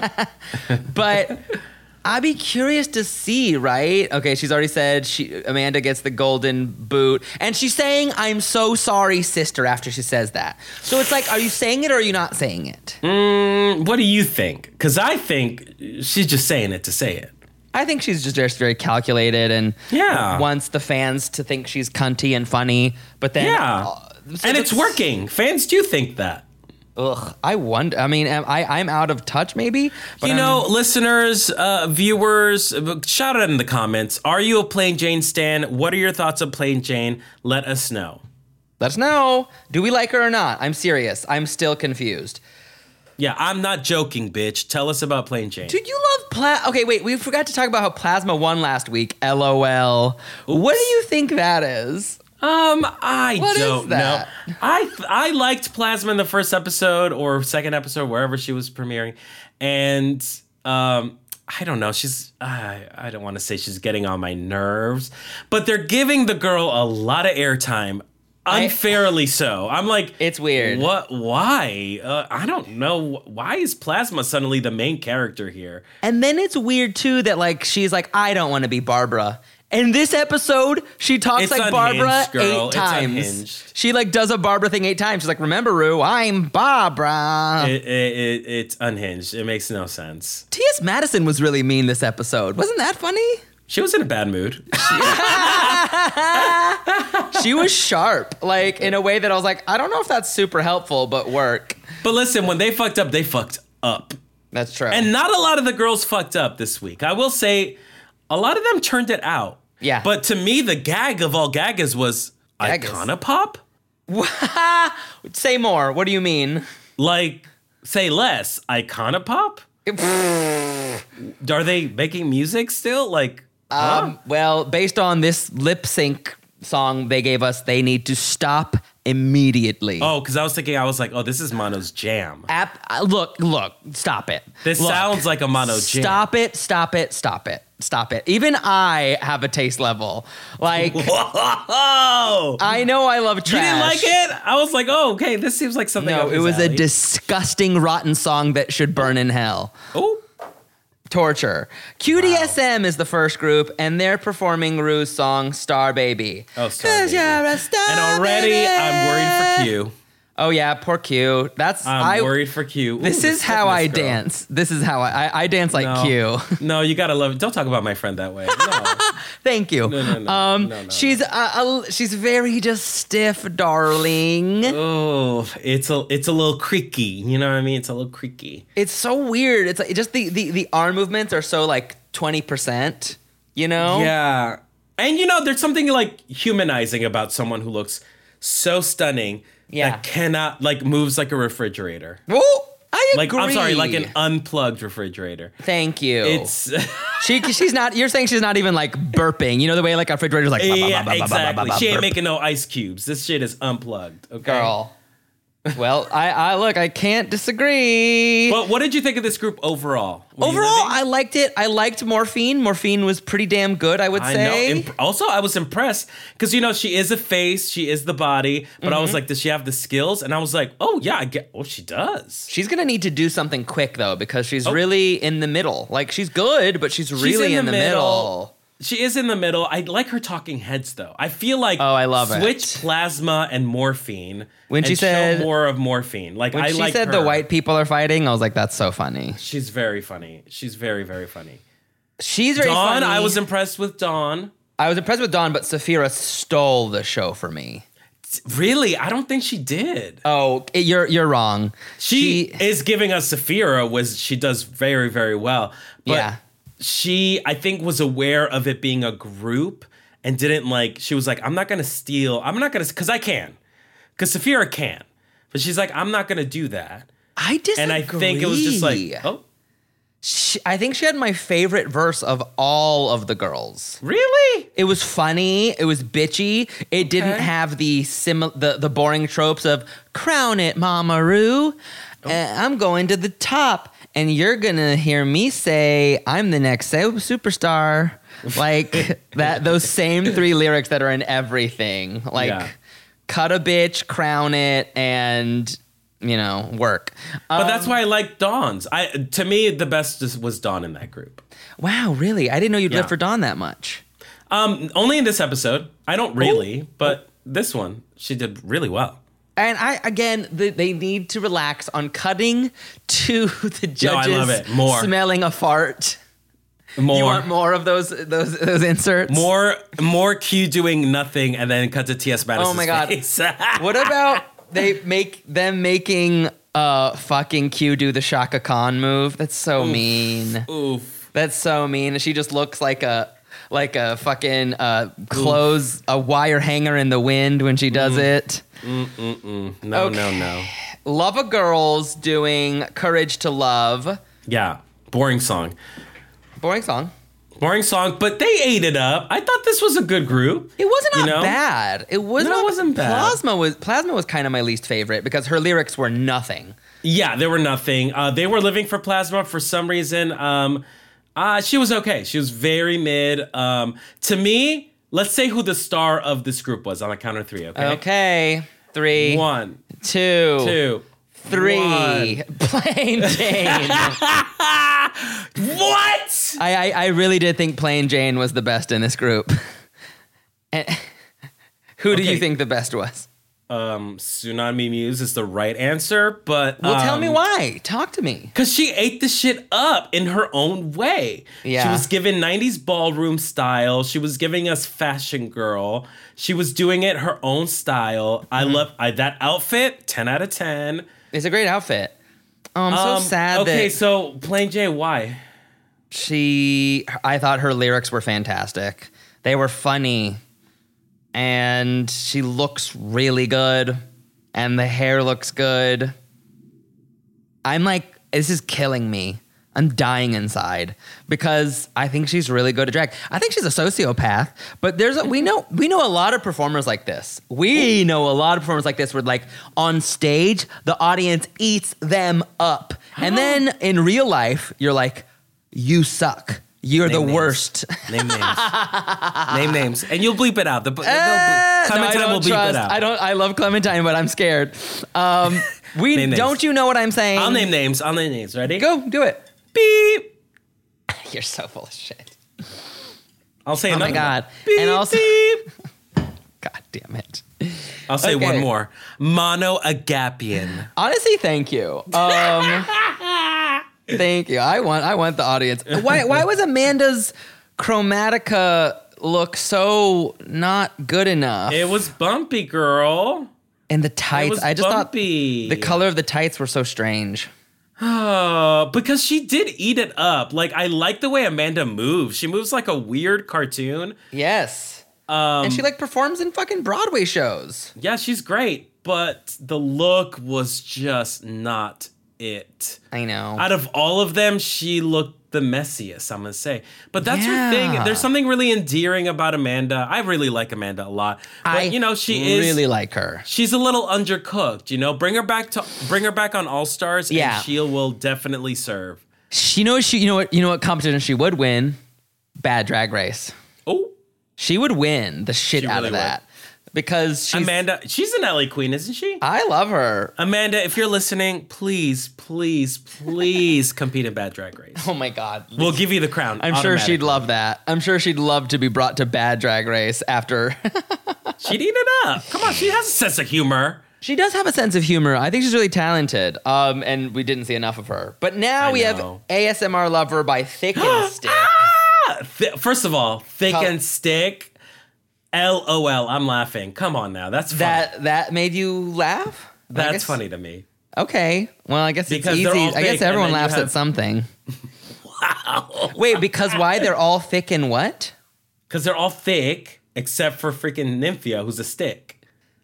But I'd be curious to see, right? Okay, she's already said she Amanda gets the golden boot, and she's saying, "I'm so sorry, sister," after she says that. So it's like, are you saying it or are you not saying it? Mm, what do you think? Because I think she's just saying it to say it. I think she's just very, very calculated and Yeah. wants the fans to think she's cunty and funny, but then Yeah. uh, so and it's that's- working. Fans do think that. Ugh, I wonder. I mean, am I I'm out of touch, maybe. But you I'm- know, listeners, uh, viewers, uh, shout out in the comments. Are you a Plain Jane stan? What are your thoughts on Plain Jane? Let us know. let us know. Do we like her or not? I'm serious. I'm still confused. Yeah, I'm not joking, bitch. Tell us about Plain Jane. Dude, you love Plasma. Okay, wait. We forgot to talk about how Plasma won last week. LOL. What do you think that is? Um, I What is don't that? know. I I liked Plasma in the first episode or second episode, wherever she was premiering, and um, I don't know. She's I I don't want to say she's getting on my nerves, but they're giving the girl a lot of airtime. Unfairly so. I'm like, It's weird. What? Why? Uh, I don't know. Why is Plasma suddenly the main character here? And then it's weird too that like she's like, I don't want to be Barbara. In this episode, she talks It's like unhinged, Barbara girl. eight It's times. unhinged. She like does a Barbara thing eight times. She's like, remember, Rue, I'm Barbara. It, it, it, it's unhinged. It makes no sense. T S Madison was really mean this episode. Wasn't that funny? She was in a bad mood. She was sharp, like in a way that I was like, I don't know if that's super helpful, but work. But listen, when they fucked up, they fucked up. That's true. And not a lot of the girls fucked up this week. I will say a lot of them turned it out. Yeah. But to me, the gag of all gagas was Gagas. Iconopop? Say more. What do you mean? Like, say less. Iconopop? Are they making music still? Like, huh? Um, well, based on this lip sync song they gave us, they need to stop immediately. Oh, because I was thinking, I was like, oh, this is Mono's jam. App, uh, look, look, stop it. This Look, sounds like a Mono jam. Stop it, stop it, stop it, stop it. Even I have a taste level. Like, Whoa! I know I love trash. You didn't like it? I was like, oh, okay, this seems like something. No, up it his was a alley. disgusting, rotten song that should burn in hell. Oh, Torture. Q D S M is the first group, and they're performing Rue's song "Star Baby." Oh, Star 'Cause Baby. you're a star, and already baby. I'm worried for Q. Oh yeah, poor Q. That's I'm I. worried for Q. Ooh, This the is how I stiffness, girl. dance. This is how I I, I dance like No. Q. No, you gotta love it. Don't talk about my friend that way. No. Thank you. No, no, no. Um, No, no, she's uh, a, she's very just stiff, darling. Oh, it's a it's a little creaky. You know what I mean? It's a little creaky. It's so weird. It's like just the the the arm movements are so like twenty percent. You know? Yeah. And you know, there's something like humanizing about someone who looks so stunning Yeah. that cannot like moves like a refrigerator. Oh, I Like agree. I'm sorry, like an unplugged refrigerator. Thank you. It's she she's not. You're saying she's not even like burping. You know the way like a refrigerator's like. ba- ba- ba- yeah, ba- ba- ba- ba- exactly. ba- She ain't burp. making no ice cubes. This shit is unplugged. Okay. Girl. Well, I, I look, I can't disagree. But what did you think of this group overall? Were you Overall, living? I liked it. I liked Morphine. Morphine was pretty damn good, I would I say. know. Imp- also, I was impressed because, you know, she is a face, she is the body, but I was like, does she have the skills? And I was like, oh, yeah, I get, oh, she does. She's going to need to do something quick, though, because she's really in the middle. Like, she's good, but she's really in in, the the, middle. middle. She is in the middle. I like her talking heads, though. I feel like Oh, I love it. switch Plasma and Morphine. When she and show said- more of Morphine. Like, When I she like said her. the white people are fighting, I was like, that's so funny. She's very funny. She's very, very funny. She's very Dawn, funny. I was impressed with Dawn. I was impressed with Dawn, but Saphira stole the show for me. Really? I don't think she did. Oh, you're you're wrong. She, is giving us Saphira, was she does very, very well. But Yeah. she, I think, was aware of it being a group and didn't like, she was like, I'm not going to steal. I'm not going to, because I can. Because Saphira can. But she's like, I'm not going to do that. I disagree. And I think it was just like, oh, She, I think she had my favorite verse of all of the girls. really? It was funny. It was bitchy. It didn't Okay. have the sim- the the boring tropes of crown it, Mama Roo. Oh. Uh, I'm going to the top, and you're gonna hear me say I'm the next su- superstar. Like that. Those same three lyrics that are in everything. Like Yeah. cut a bitch, crown it, and you know work. But Um, that's why I like Dawn's. I To me, the best is- was Dawn in that group. Wow, really? I didn't know you'd Yeah. live for Dawn that much. Um, only in this episode. I don't really, but this one, she did really well. And I again, the, they need to relax on cutting to the judges love it. More. smelling a fart. More. You want more of those those those inserts? More, more Q doing nothing and then cut to T S Madison's Oh my God. face. What about they make them making uh fucking Q do the Shaka Khan move? That's so mean. Oof. That's so mean. She just looks like a like a fucking uh clothes a wire hanger in the wind when she does it. No, no, no. Love a Girls doing Courage to Love. Yeah, boring song. Boring song. Boring song, but they ate it up. I thought this was a good group. It wasn't You not know? bad. It was No, it not wasn't bad. Plasma was Plasma was kind of my least favorite because her lyrics were nothing. Yeah, they were nothing. Uh, they were living for Plasma for some reason. Um, uh, she was okay. She was very mid. Um, to me, let's say who the star of this group was on a count of three, okay? Okay. Three, One, two, two, three. one. Plain Jane. What? I, I I really did think Plain Jane was the best in this group. And who do you Okay. think the best was? Um, Tsunami Muse is the right answer, but Well, tell me um, why. Talk to me. Because she ate the shit up in her own way. Yeah. She was given nineties ballroom style. She was giving us fashion girl. She was doing it her own style. I Mm-hmm. love I, that outfit, ten out of ten. It's a great outfit. Oh, I'm so Um, sad Okay, that so Plain J, why? she I thought her lyrics were fantastic. They were funny. And she looks really good. And the hair looks good. I'm like, this is killing me. I'm dying inside because I think she's really good at drag. I think she's a sociopath, but there's a, we know we know a lot of performers like this. We know a lot of performers like this where like on stage the audience eats them up, and then in real life you're like, you suck. You're the Name names. worst. Name names. Name names. And you'll bleep it out. The, they'll bleep- Uh, no, I Clementine don't will bleep trust. it out. I don't. I love Clementine, but I'm scared. Um, we Name names. don't. You know what I'm saying? I'll name names. I'll name names. Ready? Go do it. Beep. You're so full of shit. I'll say Oh another my god. one. Beep, And also, beep. God damn it. I'll say Okay. one more. Monoagapian. Honestly, thank you. Um, thank you. I want. I want the audience. Why? Why was Amanda's Chromatica look so not good enough? It was bumpy, girl. and the It tights. was I just bumpy. thought the color of the tights were so strange. Oh, because she did eat it up. Like, I like the way Amanda moves. She moves like a weird cartoon. Yes. Um, And she like performs in fucking Broadway shows. yeah, she's great, but the look was just not it. I know. Out of all of them, she looked the messiest, I'm going to say. But that's Yeah. her thing. There's something really endearing about Amanda. I really like Amanda a lot. But, I you know, she is really like her. She's a little undercooked, you know? Bring her back to bring her back on All Stars Yeah. and she will definitely serve. She knows she you know what you know what competition she would win? Bad Drag Race. Oh, She would win the shit She out really of that. Because she's Amanda, she's an L A queen, isn't she? I love her. Amanda, if you're listening, please, please, please compete in Bad Drag Race. Oh my god. We'll give you the crown. I'm sure she'd automatically. love that. I'm sure she'd love to be brought to Bad Drag Race after. She'd eat it up. Come on, she has a sense of humor. She does have a sense of humor. I think she's really talented. Um, and we didn't see enough of her. But now I we have know. A S M R Lover by Thick and Stick. Ah! Th- First of all, thick How- and stick. L O L. I'm laughing. Come on now. That's funny. That that made you laugh? I That's guess- funny to me. Okay. Well, I guess Because it's they're easy. all I guess thick, and everyone then you laughs at have- something. Wow. Wait, because why? They're all thick and what? Because they're all thick except for freaking Nymphia, who's a stick.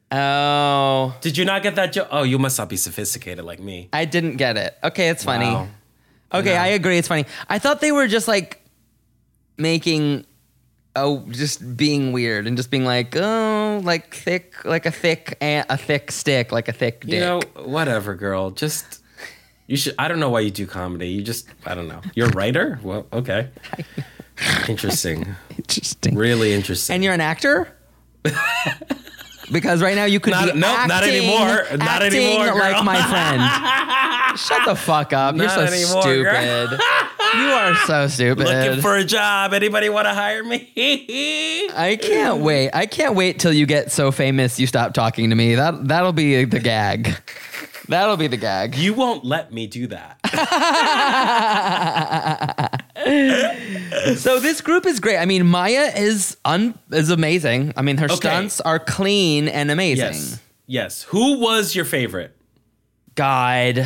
Oh, Did you not get that joke? Oh, you must not be sophisticated like me. I didn't get it. Okay, it's funny. Wow. Okay, No. I agree. It's funny. I thought they were just like making, oh, just being weird and just being like, oh, like thick, like a thick, a, a thick stick, like a thick dick. You know, whatever, girl. Just you should. I don't know why you do comedy. You just, I don't know. You're a writer. Well, okay. Interesting. Interesting. Really interesting. And you're an actor? Because right now you could Not- be nope, acting, not anymore. Not acting anymore, girl. like my friend. Shut the fuck up. You're Not so anymore, stupid. girl. You are so stupid. Looking for a job. Anybody want to hire me? I can't wait. I can't wait till you get so famous you stop talking to me. That that'll be the gag. That'll be the gag. You won't let me do that. So this group is great. I mean, Maya is un is amazing. I mean, her Okay. stunts are clean and amazing. Yes. Yes. Who was your favorite? God,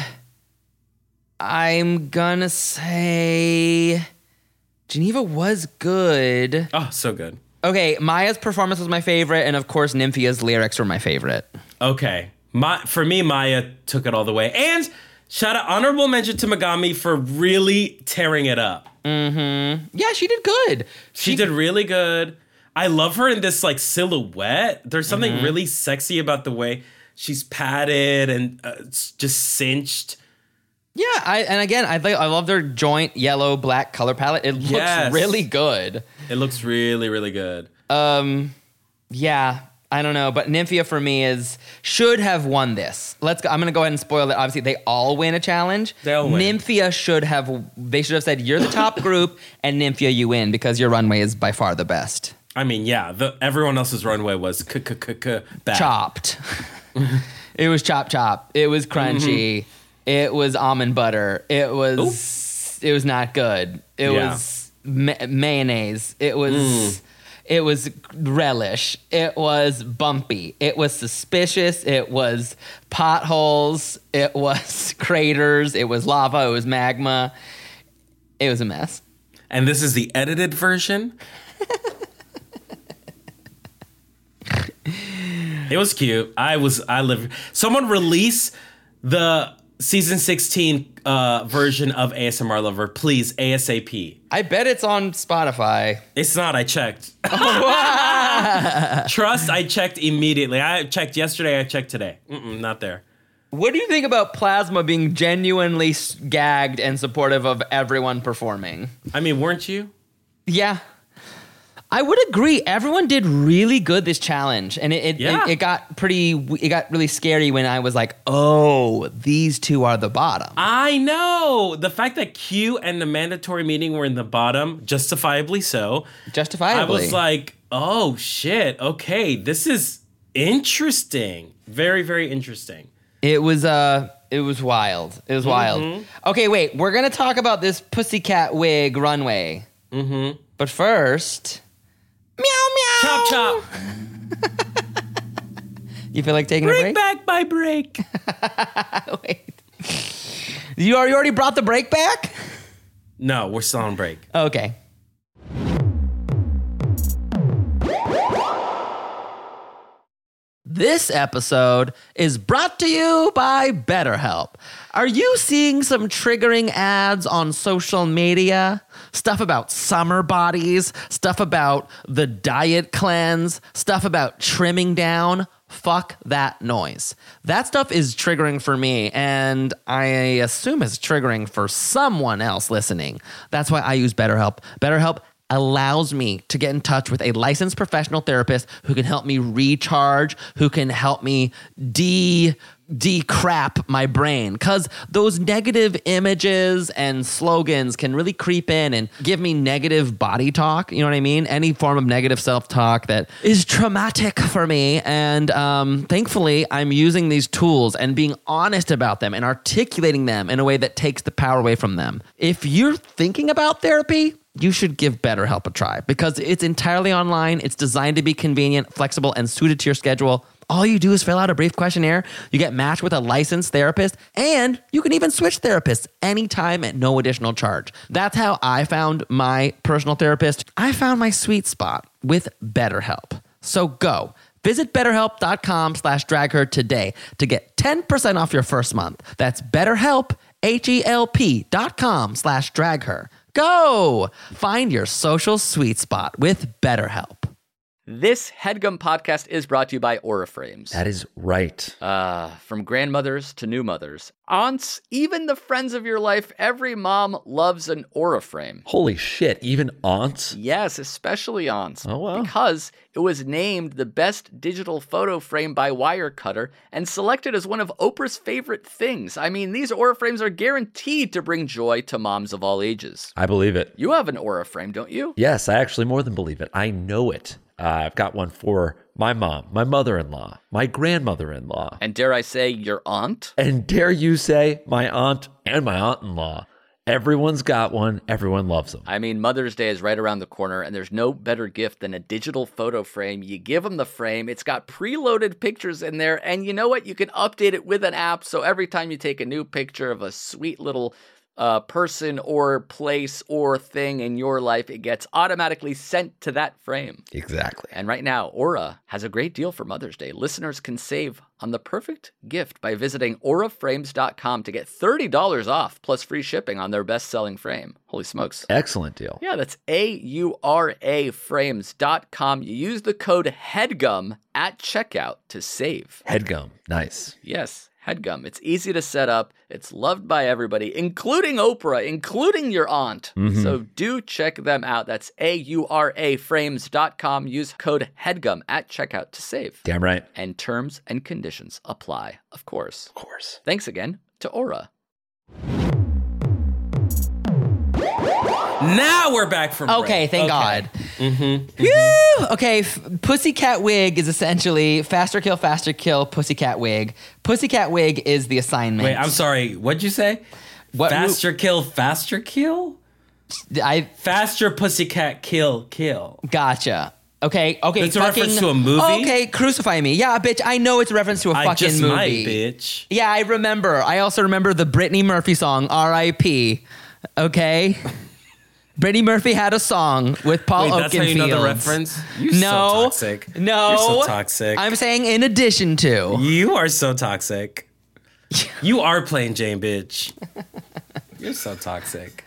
I'm gonna say Geneva was good. Oh, so good. Okay, Maya's performance was my favorite, and of course, Nymphia's lyrics were my favorite. Okay. My, for me, Maya took it all the way. And shout out, honorable mention to Megami for really tearing it up. Yeah, she did good. She did really good. I love her in this like silhouette. There's something Mm-hmm. really sexy about the way she's padded and uh, it's just cinched. Yeah, I and again, I think I love their joint yellow black color palette. It looks Yes. really good. It looks really, really good. Um, yeah, I don't know, but Nymphia for me is should have won this. Let's go. I'm gonna go ahead and spoil it. Obviously, they all win a challenge. They all win. Nymphia should have. They should have said you're the top group, and Nymphia you win because your runway is by far the best. I mean, yeah, the, everyone else's runway was k k k k bad. Chopped. It was chop chop. It was crunchy. Mm-hmm. It was almond butter. It was. It was not good. It Yeah. was ma- mayonnaise. It was. Mm. It was relish. It was bumpy. It was suspicious. It was potholes. It was craters. It was lava. It was magma. It was a mess. And this is the edited version. It was cute. I was, I live. Someone release the season sixteen uh, version of A S M R Lover, please, ASAP. I bet it's on Spotify. It's not, I checked. Trust, I checked immediately. I checked yesterday, I checked today. Mm-mm, not there. What do you think about Plasma being genuinely s- gagged and supportive of everyone performing? I mean, weren't you? Yeah. I would agree. Everyone did really good this challenge, and it it, Yeah. it it got pretty. It got really scary when I was like, "Oh, these two are the bottom." I know. The fact that Q and the mandatory meeting were in the bottom, justifiably so. Justifiably. I was like, oh shit, okay, this is interesting. Very, very interesting. It was uh, it was wild. It was wild. Mm-hmm. Okay, wait. We're gonna talk about this pussycat wig runway. Mm-hmm. But first, meow meow. Chop chop. You feel like taking a Bring break? back my break. Wait. You already, you already brought the break back? No, we're still on break. Okay. This episode is brought to you by BetterHelp. Are you seeing some triggering ads on social media? Stuff about summer bodies, stuff about the diet cleanse, stuff about trimming down? Fuck that noise. That stuff is triggering for me, and I assume it's triggering for someone else listening. That's why I use BetterHelp. BetterHelp allows me to get in touch with a licensed professional therapist who can help me recharge, who can help me de de-crap my brain, because those negative images and slogans can really creep in and give me negative body talk. You know what I mean? Any form of negative self-talk that is traumatic for me. And um, thankfully, I'm using these tools and being honest about them and articulating them in a way that takes the power away from them. If you're thinking about therapy, you should give BetterHelp a try because it's entirely online. It's designed to be convenient, flexible, and suited to your schedule. All you do is fill out a brief questionnaire. You get matched with a licensed therapist, and you can even switch therapists anytime at no additional charge. That's how I found my personal therapist. I found my sweet spot with BetterHelp. So go. Visit betterhelp.com slash dragher today to get ten percent off your first month. That's BetterHelp, H-E-L-P dot com slash dragher. Go! Find your social sweet spot with BetterHelp. This HeadGum podcast is brought to you by Aura Frames. That is right. Uh, from grandmothers to new mothers, aunts, even the friends of your life, every mom loves an Aura frame. Holy shit, even aunts? Yes, especially aunts. Oh, wow. Because it was named the best digital photo frame by Wirecutter and selected as one of Oprah's favorite things. I mean, these Aura frames are guaranteed to bring joy to moms of all ages. I believe it. You have an Aura frame, don't you? Yes, I actually more than believe it. I know it. Uh, I've got one for my mom, my mother-in-law, my grandmother-in-law. And dare I say, your aunt? And dare you say, my aunt and my aunt-in-law. Everyone's got one. Everyone loves them. I mean, Mother's Day is right around the corner, and there's no better gift than a digital photo frame. You give them the frame. It's got preloaded pictures in there, and you know what? You can update it with an app, so every time you take a new picture of a sweet little uh, person or place or thing in your life, it gets automatically sent to that frame. Exactly. And right now, Aura has a great deal for Mother's Day. Listeners can save on the perfect gift by visiting aura frames dot com to get thirty dollars off plus free shipping on their best-selling frame. Holy smokes. Excellent deal. Yeah, that's A U R A frames dot com. You use the code HEADGUM at checkout to save. HeadGum. Nice. Yes, HeadGum. It's easy to set up. It's loved by everybody, including Oprah, including your aunt. Mm-hmm. So do check them out. That's A U R A frames dot com. Use code HEADGUM at checkout to save. Damn right. And terms and conditions apply, of course. Of course. Thanks again to Aura. Now we're back from break. Okay, thank Okay. God. Mm-hmm. Whew. Okay, f- Pussycat Wig is essentially faster kill, faster kill, Pussycat Wig. Pussycat Wig is the assignment. Wait, I'm sorry. What'd you say? What- faster kill, faster kill? I Faster pussycat kill, kill. gotcha. Okay, okay. It's a fucking, reference to a movie? Okay, crucify me. Yeah, bitch, I know it's a reference to a I fucking just movie. might, bitch. Yeah, I remember. I also remember the Brittany Murphy song, R I P Okay? Brittany Murphy had a song with Paul Wait, Oakenfield. that's how you know the reference? You're no, so toxic. No. You're so toxic. I'm saying in addition to. You are so toxic. You are plain Jane, bitch. You're so toxic.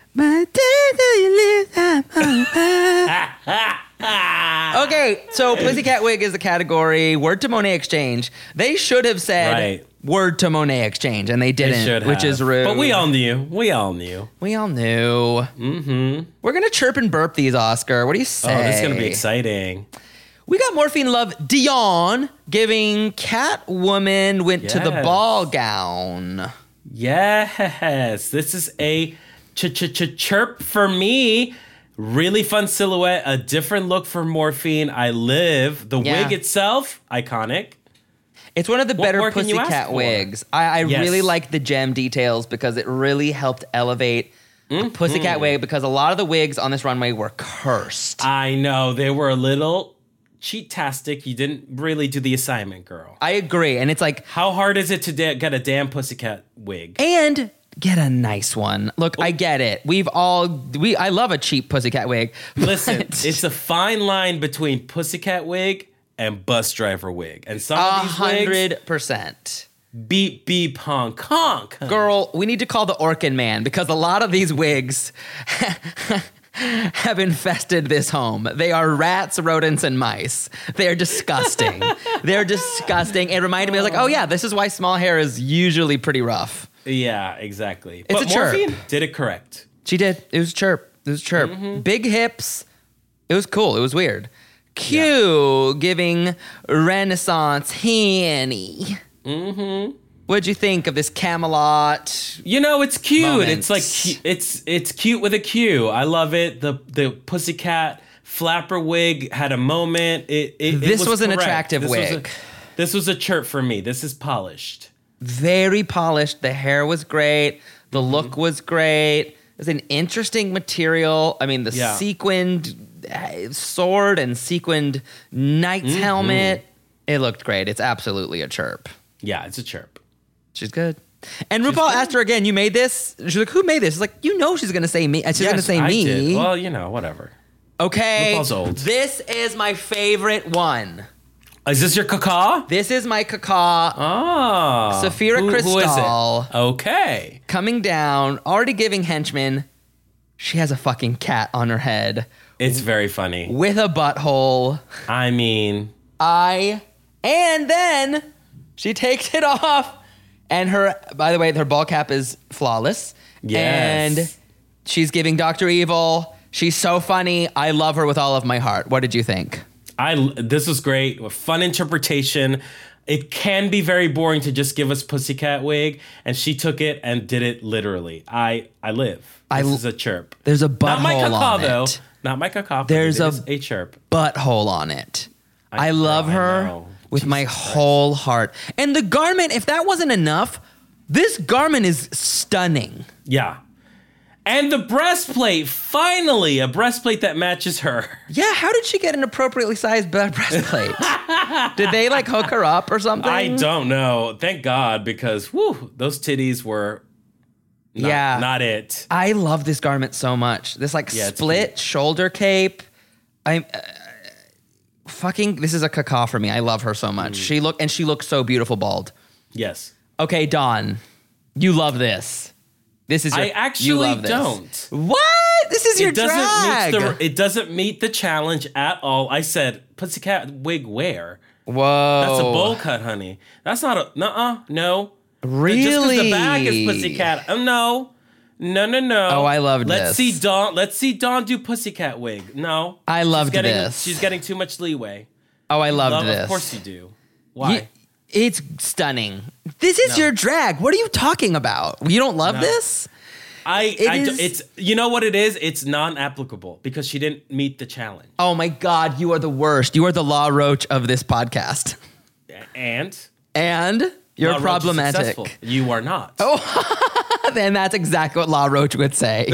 Okay, so Pussycat Wig is the category. Word to Monet Exchange. They should have said Right. Word to Monet Exchange, and they They didn't, should which have. is rude. But we all knew. We all knew. we all knew. Mm-hmm. We're gonna chirp and burp these, Oscar. What do you say? Oh, this is going to be exciting. We got Morphine Love Dion giving Catwoman went to the Yes. ball gown. Yes. This is a ch ch ch chirp for me. Really fun silhouette. A different look for Morphine. I live. The Yeah. wig itself, iconic. It's one of the What better more can you ask Pussycat for? wigs. I, I Yes. really like the gem details because it really helped elevate a Pussycat wig because a lot of the wigs on this runway were cursed. I know. They were a little cheat-tastic. You didn't really do the assignment, girl. I agree. And it's like, How hard is it to da- get a damn Pussycat wig? and get a nice one. Look, I get it. We've all, we. I love a cheap Pussycat wig. Listen, but- it's a fine line between Pussycat wig and bus driver wig. And some A of these wigs, hundred percent. beep, beep, honk, honk. Girl, we need to call the Orkin man because a lot of these wigs have infested this home. They are rats, rodents, and mice. They are disgusting. They're disgusting. It reminded me, I was like, oh yeah, this is why small hair is usually pretty rough. Yeah, exactly. It's but a chirp. Morphine did it correct. She did. It was a chirp. It was a chirp. Mm-hmm. Big hips. It was cool. It was weird. Q giving Renaissance Henny. Mm-hmm. What'd you think of this Camelot? You know, it's cute. Moments. It's like cu- it's it's cute with a Q. I love it. The the pussycat flapper wig had a moment. It, it it This was an correct. attractive this Was wig. a, this was a chirp for me. This is polished. Very polished. The hair was great. The Mm-hmm. look was great. It was an interesting material. I mean, the Yeah. sequined uh, sword and sequined knight's Mm-hmm. helmet. It looked great. It's absolutely a chirp. Yeah, it's a chirp. She's good. And RuPaul asked her again, you made this? She's like, who made this? She's like, you know she's going to say me. She's going to Yes, say I me. did. Well, you know, whatever. Okay. RuPaul's old. This is my favorite one. Is this your caca? This is my caca. Oh. Saphira who, Who is Crystal. it? Okay. Coming down, already giving henchman. She has a fucking cat on her head It's very funny. with a butthole. I mean, I, and then she takes it off. And her, by the way, her ball cap is flawless. Yes. And she's giving Doctor Evil. She's so funny. I love her with all of my heart. What did you think? I this was great. A fun interpretation. It can be very boring to just give us pussycat wig, and she took it and did it literally. I I live. I This l- is a chirp. There's a Not my butthole caca on though. it. Not my caca. but There's it a- is a chirp. Butthole on it. I, I love know, I her know. with my whole heart. And the garment, if that wasn't enough, this garment is stunning. Yeah. And the breastplate, finally, a breastplate that matches her. Yeah, how did she get an appropriately sized bre- breastplate? Did they like hook her up or something? I don't know. Thank God, because whew, those titties were not, Yeah. not it. I love this garment so much. This like Yeah, it's split cute. shoulder cape. I'm uh, fucking. This is a caca for me. I love her so much. Mm. She look and she looks so beautiful bald. Yes. Okay, Dawn, you love this. This is your, I you actually love this. don't. What? This is your It doesn't drag. meet the it doesn't meet the challenge at all. I said pussycat wig where? Whoa. That's a bowl cut, honey. That's not a nuh-uh, no. Really? Just because the bag is pussycat. Oh no. No, no, no. Oh, I loved let's this. see Dawn. Let's see Dawn do pussycat wig. No. I loved she's getting, this. She's getting too much leeway. Oh, I loved Love, this. Of course you do. Why? You- it's stunning. This is No. your drag. What are you talking about? You don't love No. this? I, It I do- is- it's you know what it is? It's non-applicable because she didn't meet the challenge. Oh my God, you are the worst. You are the Law Roach of this podcast. And And you're La Roach is problematic. successful. You are not. Oh, then that's exactly what Law Roach would say.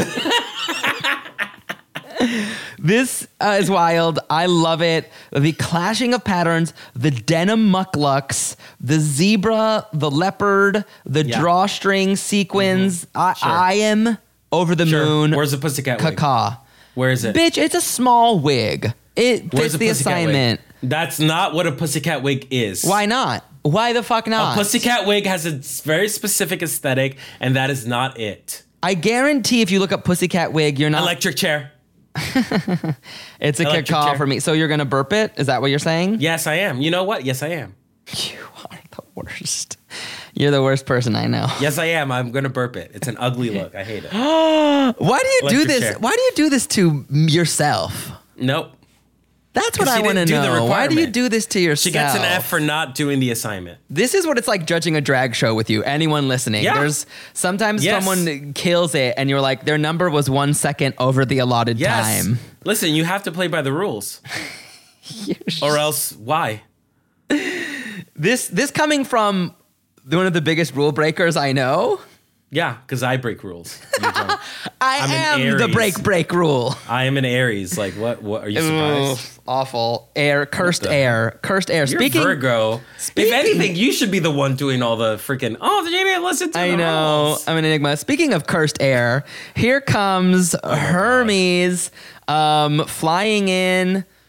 This uh, is wild. I love it. The clashing of patterns, the denim mucklucks, the zebra, the leopard, the Yeah. drawstring sequins. I, Sure. I am over the Sure. moon. Where's the pussycat wig? Caca. Where is it? Bitch, it's a small wig. It Where's fits the pussycat wig? assignment. That's not what a pussycat wig is. Why not? Why the fuck A not? pussycat wig has a very specific aesthetic, and that is not it. I guarantee if you look up pussycat wig, you're not. Electric chair. it's a electric caca chair. for me. So you're gonna burp it? Is that what you're saying? Yes, I am. You know what? Yes, I am. You are the worst. You're the worst person I know. Yes, I am. I'm gonna burp it. It's an ugly look. I hate it. Why do you do Electric this? chair. Why do you do this to yourself? Nope. That's what 'Cause I she want to didn't do the know. Why do you requirement. do this to yourself? She gets an F for not doing the assignment. This is what it's like judging a drag show with you. Anyone listening? Yeah. There's sometimes Yes. someone kills it, and you're like, their number was one second over the allotted Yes. time. Listen, you have to play by the rules, or else why? This this coming from one of the biggest rule breakers I know. Yeah, because I break rules. You don't. I I'm an am the Aries. break break rule. I am an Aries. Like what? What are you surprised? Ugh, awful air, cursed the- air, cursed air. You're Speaking, Virgo. speaking- If anything, you should be the one doing all the freaking. Oh, Jamie, listen to I the know rules. I'm an enigma. Speaking of cursed air, here comes Oh Hermes, um, flying in.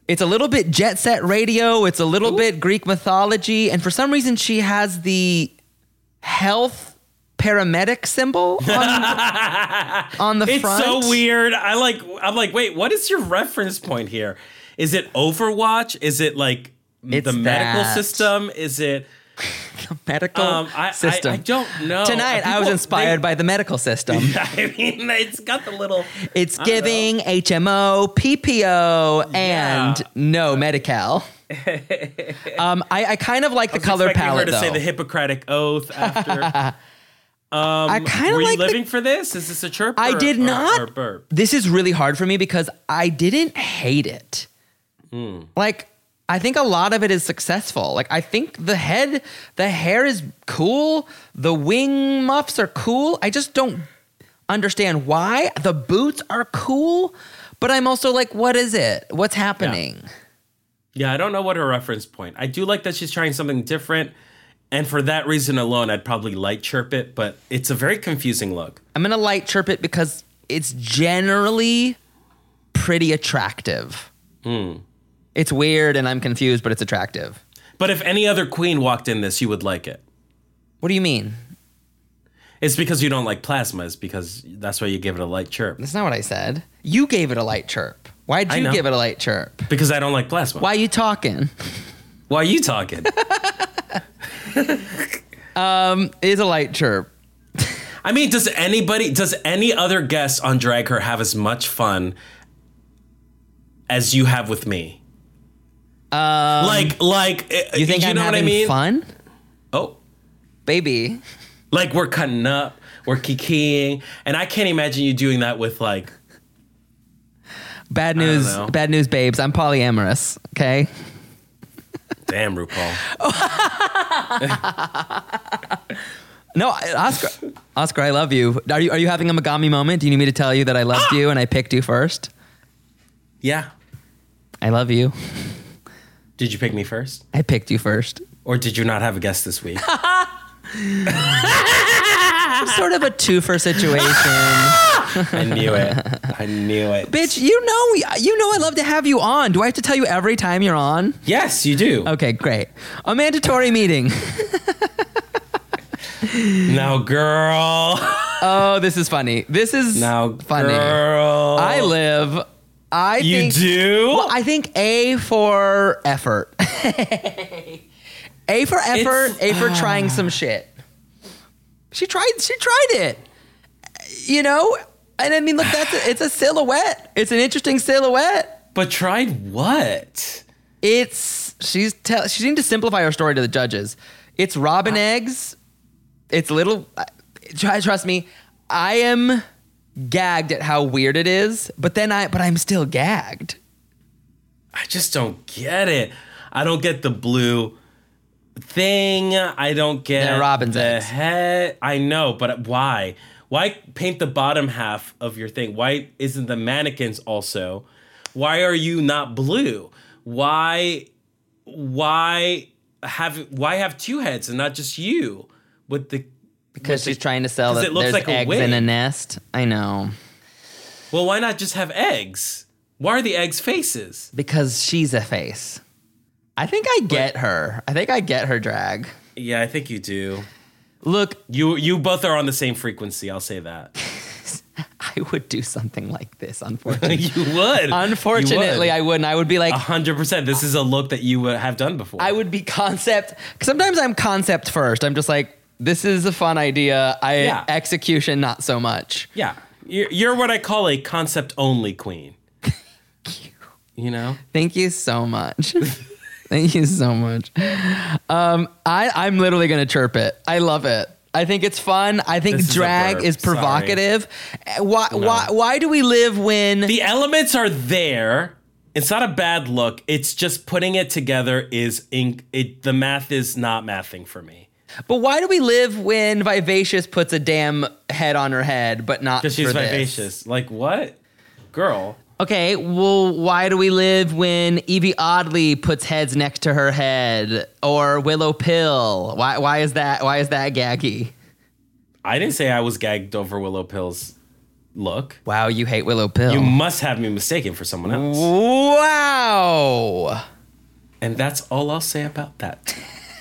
It's a little bit Jet Set Radio. It's a little Ooh. bit Greek mythology. And for some reason, she has the health paramedic symbol on, on the It's front. so weird. I like. I'm like, wait, what is your reference point here? Is it Overwatch? Is it like It's the medical that. system? Is it Medical um, I, system. I, I don't know. Tonight, I was People- inspired they- by the medical system. I mean, it's got the little. It's I don't giving H M O, P P O, and Yeah. no Medi-Cal. um, I, I kind of like the I was color expecting palette, her to though. say the Hippocratic Oath after. um, I kind of were like you the- living for this? Is this a chirp? I or- did or- not. Or burp? This is really hard for me because I didn't hate it. Hmm. Like, I think a lot of it is successful. Like, I think the head, the hair is cool. The wing muffs are cool. I just don't understand why. The boots are cool, but I'm also like, what is it? What's happening? Yeah, I don't know what her reference point. I do like that she's trying something different, and for that reason alone, I'd probably light chirp it. But it's a very confusing look. I'm gonna light chirp it because it's generally pretty attractive. Hmm. It's weird and I'm confused, but it's attractive. But if any other queen walked in this, you would like it. What do you mean? It's because you don't like plasmas, because that's why you give it a light chirp. That's not what I said. You gave it a light chirp. Why'd I you know. give it a light chirp? Because I don't like plasma. Why are you talking? Why are you talking? Um, it is a light chirp. I mean, does anybody, does any other guest on Drag Her have as much fun as you have with me? Um, like, like, you think you I'm know what I having mean? fun? Oh, Baby. like we're cutting up, we're kikiing, and I can't imagine you doing that with like. Bad news, know. bad news, babes. I'm polyamorous, okay? Damn, RuPaul. No, I- Oscar, Oscar, I love you. Are you are you having a Megami moment? Do you need me to tell you that I loved you and I picked you first? Yeah. I love you. Did you pick me first? I picked you first. Or did you not have a guest this week? Sort of a twofer situation. I knew it. I knew it. Bitch, you know, you know I love to have you on. Do I have to tell you every time you're on? Yes, you do. Okay, great. A mandatory meeting. Now, girl. Oh, this is funny. This is Now, funny. girl. I live. I You think, do? Well, I think A for effort. A for effort. It's- A for trying some shit. She tried. She tried it. You know, and I mean, look, that's a, it's a silhouette. It's an interesting silhouette. But tried what? It's she's tell she seemed to simplify her story to the judges. It's robin eggs. It's little. Try trust me. I am gagged at how weird it is, but then I but I'm still gagged. I just don't get it. I don't get the blue thing. I don't get They're robin's the eggs. head. I know, but why? Why paint the bottom half of your thing? Why isn't the mannequins also? Why are you not blue? Why why have why have two heads and not just you with the Because with the- she's trying to sell 'cause that it looks there's like a eggs wig. in a nest. I know. Well, why not just have eggs? Why are the eggs faces? Because she's a face. I think I get her. I think I get her drag. Yeah, I think you do. Look, You you both are on the same frequency, I'll say that. I would do something like this, unfortunately. You would. Unfortunately, You I wouldn't. I would be like, A hundred percent. This is a look that you would have done before. I would be concept. Sometimes I'm concept first. I'm just like, this is a fun idea. I Yeah. execution, not so much. Yeah, you're, you're what I call a concept only queen. You know, Thank you so much. Thank you so much. Um, I, I'm literally gonna chirp it. I love it. I think it's fun. I think This is a drag burp. is provocative. Uh, Why, No. why, why do we live when the elements are there. It's not a bad look. It's just putting it together is ink. It the math is not mathing for me But why do we live when Vivacious puts a damn head on her head, but not because she's for this? vivacious. Like what, girl? Okay, well, why do we live when Evie Oddly puts heads next to her head, or Willow Pill? Why? Why is that? Why is that gaggy? I didn't say I was gagged over Willow Pill's look. Wow, you hate Willow Pill. You must have me mistaken for someone else. Wow. And that's all I'll say about that.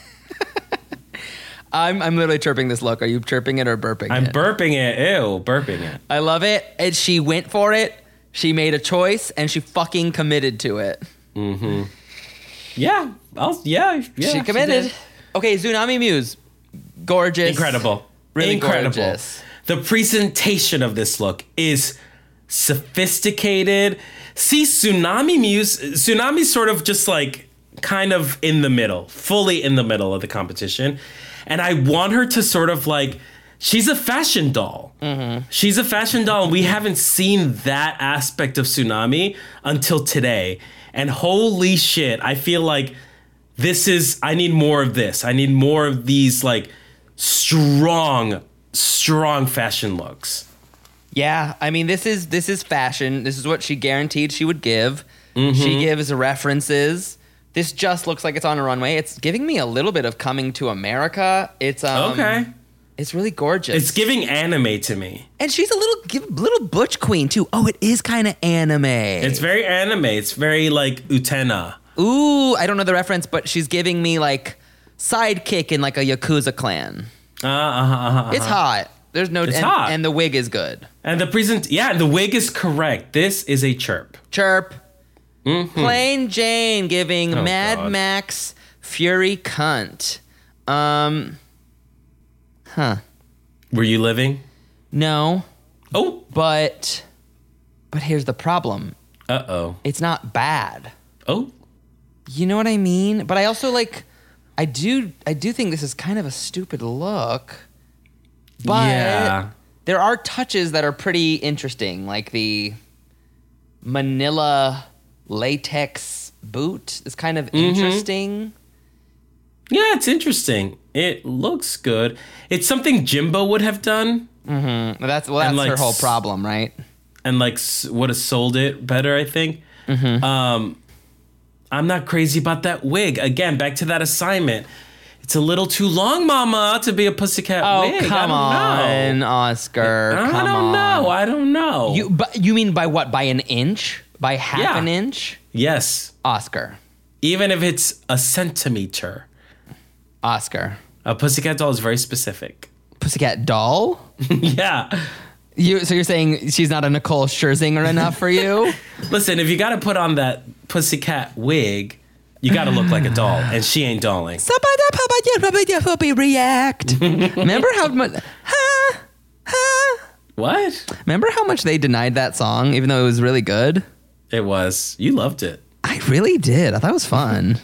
I'm I'm literally chirping this look. Are you chirping it or burping I'm it? burping it. Ew, burping it. I love it. And she went for it. She made a choice and she fucking committed to it. Mm-hmm. Yeah. I'll, yeah, yeah. she committed. did. Okay, Tsunami Muse. Gorgeous. Incredible. Really Incredible. gorgeous. The presentation of this look is sophisticated. See, Tsunami Muse, Tsunami's sort of just like kind of in the middle, fully in the middle of the competition. And I want her to sort of like, she's a fashion doll. Mm-hmm. She's a fashion doll. And we haven't seen that aspect of Tsunami until today. And holy shit, I feel like this is, I need more of this. I need more of these like strong, strong fashion looks. Yeah, I mean this is this is fashion. This is what she guaranteed she would give. Mm-hmm. She gives references. This just looks like it's on a runway. It's giving me a little bit of Coming to America. It's um, Okay. It's really gorgeous. It's giving anime to me. and she's a little give, little butch queen too. Oh, it is kind of anime. It's very anime. It's very like Utena. Ooh, I don't know the reference, but she's giving me like sidekick in like a Yakuza clan. Uh, uh-huh, uh-huh, It's hot. There's no It's and, hot. and the wig is good. And the present, yeah, the wig is correct. This is a chirp. Chirp. Mm-hmm. Plain Jane giving Oh, Mad God. Max Fury cunt. Um, huh. Were you living? No, Oh, but but here's the problem. uh oh. It's not bad. Oh, You know what I mean? But I also like I do I do think this is kind of a stupid look. But yeah. there are touches that are pretty interesting, like the manila latex boot is kind of interesting. Yeah, it's interesting. It looks good. It's something Jimbo would have done, Mm, that's well, that's And, like, her whole s- problem, right? and like s- would have sold it better. I think. Mm-hmm. Um, I'm not crazy about that wig. Again, back to that assignment. It's a little too long, Mama, to be a pussycat Oh, wig. I come don't on, know. Oscar. I come don't on. know. I don't know. You but you mean by what? By an inch? By half Yeah. an inch? yes, Oscar. even if it's a centimeter. Oscar. A pussycat doll is very specific. Pussycat doll? Yeah. You so you're saying she's not a Nicole Scherzinger enough for you? Listen, if you got to put on that pussycat wig, you got to look like a doll, and she ain't dolling. React. Remember how much? Huh? Huh? What? Remember how much they denied that song, even though it was really good? It was. You loved it. I really did. I thought it was fun.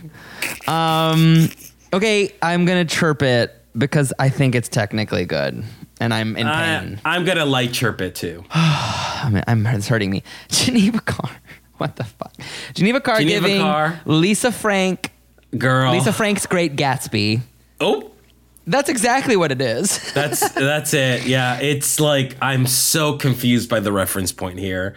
um, okay, I'm gonna chirp it because I think it's technically good, and I'm in I, pain. I'm going to light chirp it too. I mean, I'm it's hurting me. Geneva Carr. What the fuck? Geneva Carr Geneva giving Carr. Lisa Frank. Girl. Lisa Frank's Great Gatsby. Oh, That's exactly what it is. that's that's it. Yeah, it's like I'm so confused by the reference point here.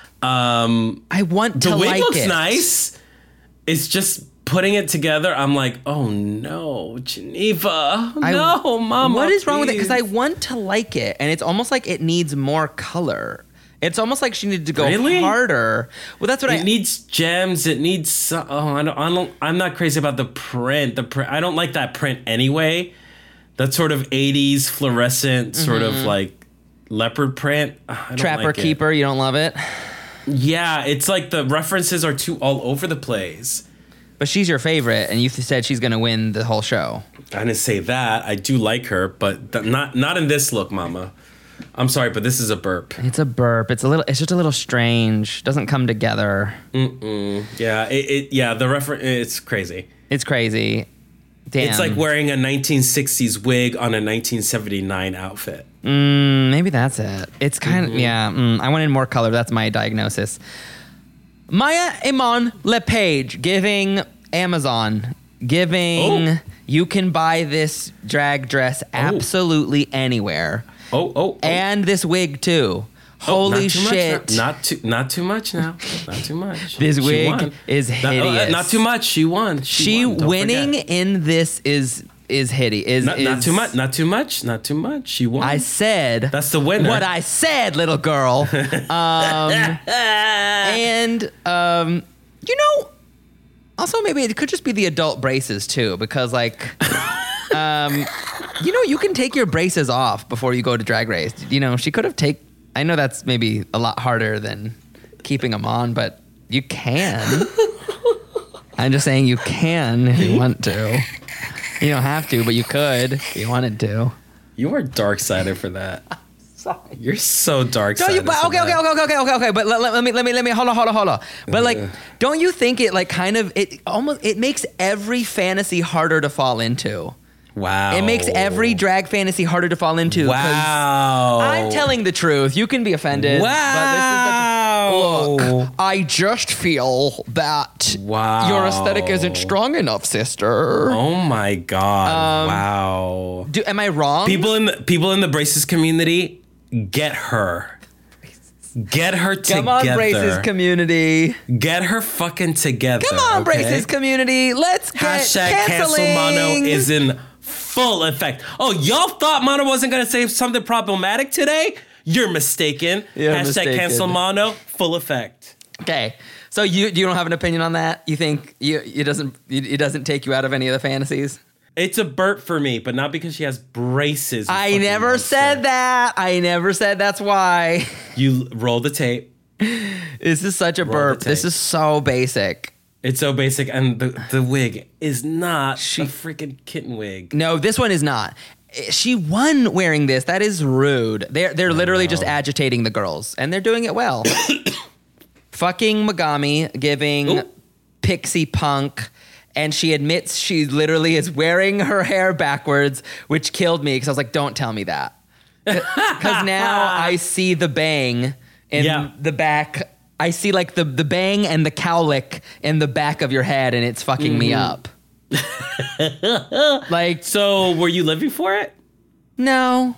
Um, I want to the wig like looks it. nice. It's just putting it together. I'm like, oh no, Geneva, I- no, Mama. What is wrong with it? please. Because I want to like it, and it's almost like it needs more color. It's almost like she needed to go Really? harder. Well, that's what It I needs gems. It needs. so- Oh, I don't, I don't. I'm not crazy about the print. The print. I don't like that print anyway. That sort of eighties fluorescent, sort of like leopard print. I don't Mm-hmm. Trapper like it. Keeper. You don't love it, Yeah, it's like the references are too all over the place. but she's your favorite, and you said she's gonna win the whole show. I didn't say that. I do like her, but th- not not in this look, Mama. I'm sorry, but this is a burp. It's a burp. It's a little. It's just a little strange. Doesn't come together. Yeah, it, it yeah. The refer. It's crazy. It's crazy. Damn. It's like wearing a nineteen sixties wig on a nineteen seventy-nine outfit. Mm, maybe that's it. It's kind Mm-hmm. of yeah. Mm, I wanted more color. That's my diagnosis. Maya Iman LePage giving Amazon giving. Oh. You can buy this drag dress absolutely anywhere, Oh, oh, oh. and this wig too. Oh, Holy not too much shit! now. Not too, not too much now. Not too much. This She wig won. is Not- uh, hideous. Not, too much. She won. She, She won. Don't winning forget. in this is is hitty. Is Not, is, not too much. Not too much. Not too much. She won. I said That's the winner. what I said, little girl. Um, and um, you know, also maybe it could just be the adult braces too, because like, um, you know, you can take your braces off before you go to Drag Race. You know, she could have take. I know that's maybe a lot harder than keeping them on, but you can. I'm just saying you can if you want to. You don't have to, but you could if you wanted to. You are dark-sided for that. Sorry. You're so dark-sided. Don't you? But okay, okay, okay, okay, okay, okay, okay. But let, let, let me, let me, let me. Hold on, hold on, hold on. But like, don't you think it like kind of it almost it makes every fantasy harder to fall into? Wow. It makes every drag fantasy harder to fall into. 'cause Wow. I'm telling the truth. You can be offended. Wow. But this is such a, look, I just feel that Wow. your aesthetic isn't strong enough, sister. Oh my god. Um, Wow. Do, am I wrong? People in the people in the braces community, get her. Get her together. Come on, braces community. Get her fucking together. Come on, okay? braces community. Let's get Hashtag cancel canceling. Mono is in full effect. Oh, y'all thought Mono wasn't going to say something problematic today? You're mistaken. You're Hashtag mistaken. cancel Mono, full effect. Okay, so you you don't have an opinion on that? You think you it doesn't it doesn't take you out of any of the fantasies? It's a burp for me, but not because she has braces. you I fucking never monster. said that. I never said that's why. You roll the tape. This is such a Roll burp. the This tape. is so basic. It's so basic, and the, the wig is not She- a freaking kitten wig. No, this one is not. She won wearing this. That is rude. They're they're literally just agitating the girls, and they're doing it well. Fucking Megami giving Ooh. Pixie Punk, and she admits she literally is wearing her hair backwards, which killed me because I was like, don't tell me that. Because now I see the bang in Yeah. the back. I see like the, the bang and the cowlick in the back of your head, and it's fucking me up. Like, So, were you living for it? no.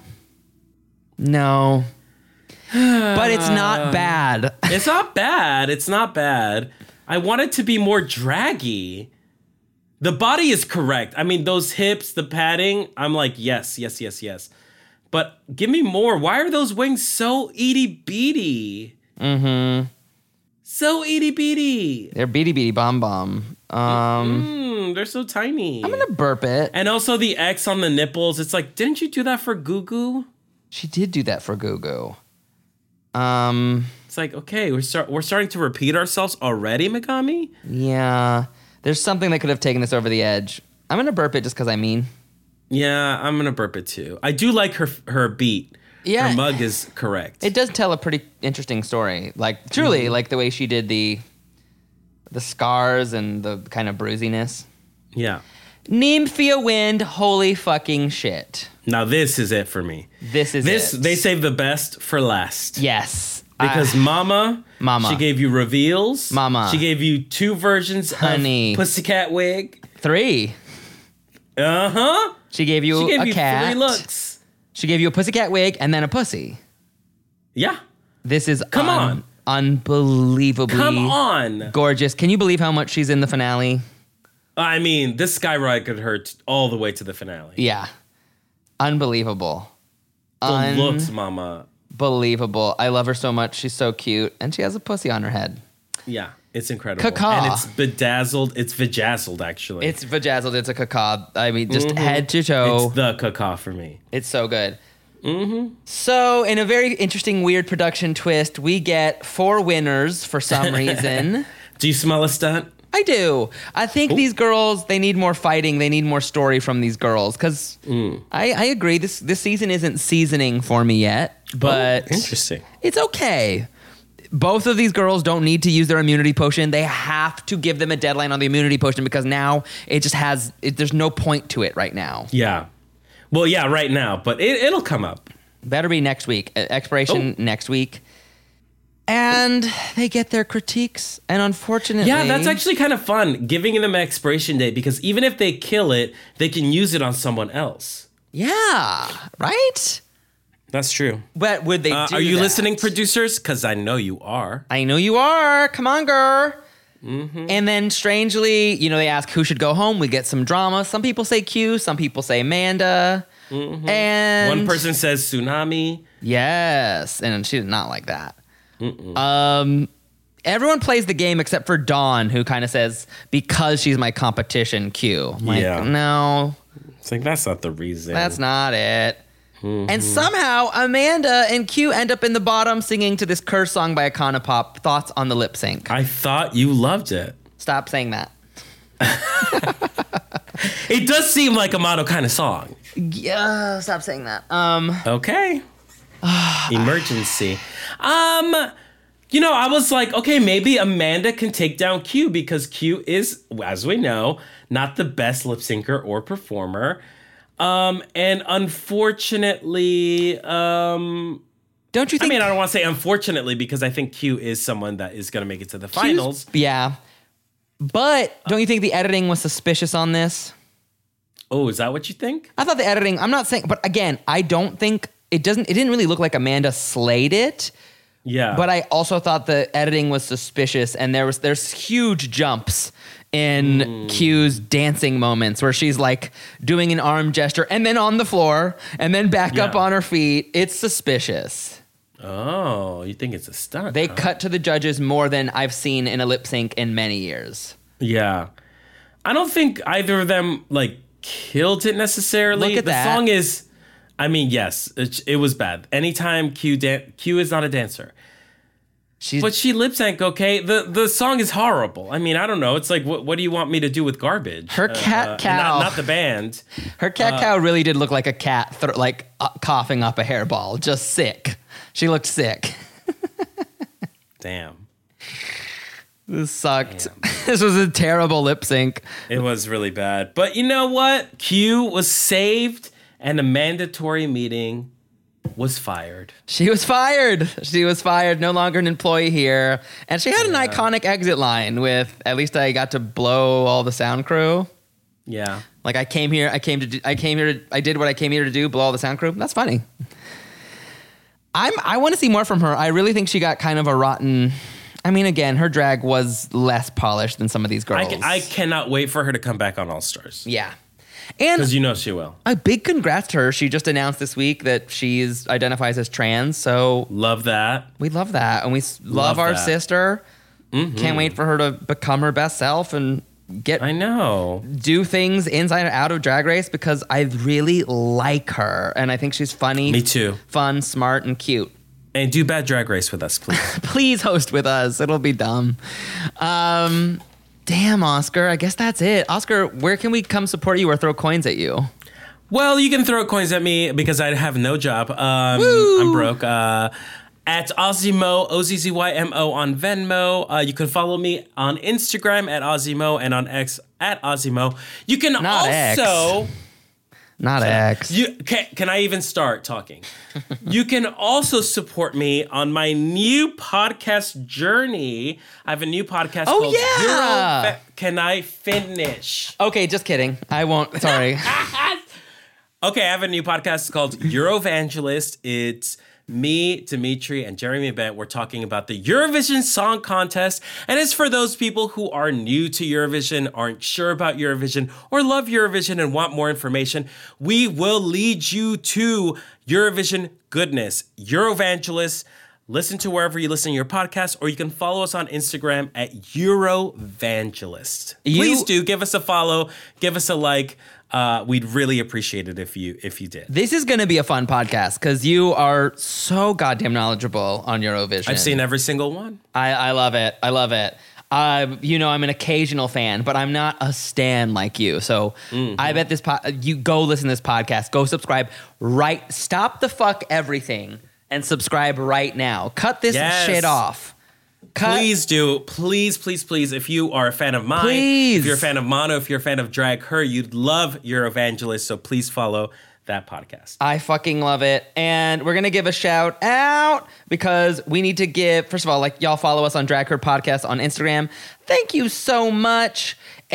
No. But it's not bad. It's not bad. It's not bad. I want it to be more draggy. The body is correct. I mean, those hips, the padding, I'm like, yes, yes, yes, yes. But give me more. Why are those wings so itty bitty? Mm-hmm. So itty bitty. They're beady beady bomb bomb. Um, Mm, they're so tiny. I'm gonna burp it. And also the X on the nipples. It's like, didn't you do that for Goo Goo? She did do that for Gugu. Um, It's like, okay, we're start we're starting to repeat ourselves already, Megami. yeah. There's something that could have taken this over the edge. I'm gonna burp it just because I mean. Yeah, I'm gonna burp it too. I do like her her beat. Yeah. Her mug is correct. It does tell a pretty interesting story. Like truly, like the way she did the the scars and the kind of bruisiness. Yeah. Nymphia Wind, holy fucking shit. Now this is it for me. This is This it. they saved the best for last. Yes. Because I- Mama, Mama. she gave you reveals. Mama. She gave you two versions Honey. of Pussycat wig. three. Uh huh. She gave you She gave a you cat. three looks. She gave you a pussycat wig and then a pussy. Yeah. This is Come on. unbelievably Come on. gorgeous. Can you believe how much she's in the finale? I mean, this skyrocketed her t- all the way to the finale. Yeah. Unbelievable. The looks, Mama. Unbelievable. I love her so much. She's so cute. And she has a pussy on her head. Yeah, it's incredible. Caca. And it's bedazzled. It's vajazzled, actually. It's vajazzled. It's a caca. I mean, just head to toe. It's the caca for me. It's so good. Mm-hmm. So, in a very interesting, weird production twist, we get four winners for some reason. Do you smell a stunt? I do. I think these girls, they need more fighting. They need more story from these girls. Because I, I agree, this this season isn't seasoning for me yet. But Oh, interesting. it's okay. Both of these girls don't need to use their immunity potion. They have to give them a deadline on the immunity potion because now it just has, it, there's no point to it right now. Yeah. Well, yeah, right now, but it, it'll come up. Better be next week. Uh, Expiration next week. And they get their critiques. And unfortunately... Yeah, that's actually kind of fun, giving them an expiration date, because even if they kill it, they can use it on someone else. Yeah, right? That's true. But would they Uh, do are you that? listening, producers? Because I know you are. I know you are. Come on, girl. Mm-hmm. And then strangely, you know, they ask who should go home. We get some drama. Some people say Q. Some people say Amanda. Mm-hmm. And One person says tsunami. yes, and she did not like that. Mm-mm. Um, everyone plays the game except for Dawn, who kind of says, because she's my competition, Q. I'm like, Yeah. no, It's like, that's not the reason. that's not it. Mm-hmm. And somehow Amanda and Q end up in the bottom singing to this curse song by Iconopop. Thoughts on the lip sync? I thought you loved it. Stop saying that. It does seem like a Mono kind of song. Yeah, stop saying that. Um, Okay. Emergency. Um, you know, I was like, okay, maybe Amanda can take down Q because Q is, as we know, not the best lip syncer or performer. Um, and unfortunately, um, don't you I think? mean, I don't want to say unfortunately because I think Q is someone that is going to make it to the Q's- finals. Yeah. But don't you think the editing was suspicious on this? Oh, is that what you think? I thought the editing, I'm not saying, but again, I don't think it doesn't, it didn't really look like Amanda slayed it. Yeah. But I also thought the editing was suspicious, and there was there's huge jumps in Mm. Q's dancing moments where she's like doing an arm gesture and then on the floor and then back up Yeah. on her feet. It's suspicious. Oh, you think it's a stunt? They huh? cut to the judges more than I've seen in a lip sync in many years. Yeah. I don't think either of them like killed it necessarily. Look at the that. song is, I mean, yes, it, it was bad. Anytime Q dan- Q is not a dancer, She's but she lip sync okay. The the song is horrible. I mean, I don't know. It's like, what what do you want me to do with garbage? Her cat and cow. not, not the band. Her cat cow really did look like a cat, th- like uh, coughing up a hairball, just sick. She looked sick. Damn, This sucked. This was a terrible lip sync. it was really bad. But you know what? Q was saved, and a mandatory meeting was fired. She was fired. She was fired. No longer an employee here. And she had an iconic exit line with, at least I got to blow all the sound crew. Yeah. Like I came here, I came to, do, I came here, to, I did what I came here to do, blow all the sound crew. That's funny. I'm, I want to see more from her. I really think she got kind of a rotten. I mean, again, her drag was less polished than some of these I, girls. ca- I cannot wait for her to come back on All Stars. yeah. And Because you know she will. a big congrats to her. She just announced this week that she identifies as trans. So Love that. we love that. And we s- love, Love our that. sister. Can't wait for her to become her best self and get I know. do things inside and out of Drag Race because I really like her. And I think she's funny, Me too. fun, smart, and cute. And do Bad Drag Race with us, please. Please host with us. It'll be dumb. Um, damn, Oscar. I guess that's it. Oscar, where can we come support you or throw coins at you? Well, you can throw coins at me because I have no job. Um, I'm broke. Uh, at Ozzymo, O Z Z Y M O on Venmo. Uh, you can follow me on Instagram at Ozzymo and on X at Ozzymo. You can Not also... Not X. You can, can I even start talking? You can also support me on my new podcast journey. I have a new podcast Oh, called yeah. Euro- Can I Finish? Okay, just kidding. I won't. Sorry. Okay, I have a new podcast called Eurovangelist. It's me, Dimitri, and Jeremy Bent. We're talking about the Eurovision Song Contest. And it's for those people who are new to Eurovision, aren't sure about Eurovision, or love Eurovision and want more information. We will lead you to Eurovision goodness. Eurovangelist. Listen to wherever you listen to your podcast, or you can follow us on Instagram at Eurovangelist. You- Please do give us a follow, give us a like. Uh, we'd really appreciate it if you if you did. This is going to be a fun podcast because you are so goddamn knowledgeable on Eurovision. I've seen every single one. I, I love it. I love it. Uh, you know, I'm an occasional fan, but I'm not a stan like you. So I bet this po- you go listen to this podcast, go subscribe right. Stop the fuck everything and subscribe right now. Cut this Yes. shit off. Cut. Please do. Please, please, please. If you are a fan of mine, Please. if you're a fan of Mono, if you're a fan of Drag Her, you'd love Eurovangelist. So please follow that podcast. I fucking love it. And we're going to give a shout out because we need to give, first of all, like y'all follow us on Drag Her Podcast on Instagram. Thank you so much.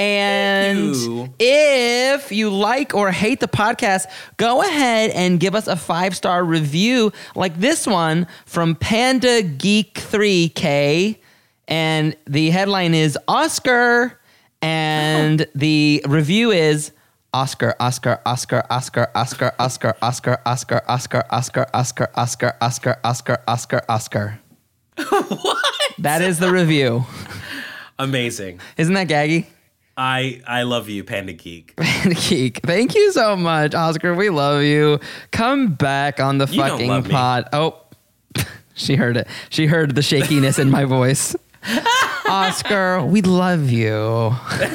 And you. if you like or hate the podcast, go ahead and give us a five-star review like this one from Panda Geek three K. And the headline is Oscar. And the review is Oscar, Oscar, Oscar, Oscar, Oscar, Oscar, Oscar, Oscar, Oscar, Oscar, Oscar, Oscar, Oscar, Oscar, Oscar, Oscar. What? That is the review. Amazing. Isn't that gaggy? I I love you, Panda Geek. Geek. Thank you so much, Oscar. We love you. Come back on the You don't fucking love me. pod. Oh, she heard it. She heard the shakiness in my voice. Oscar, we love you.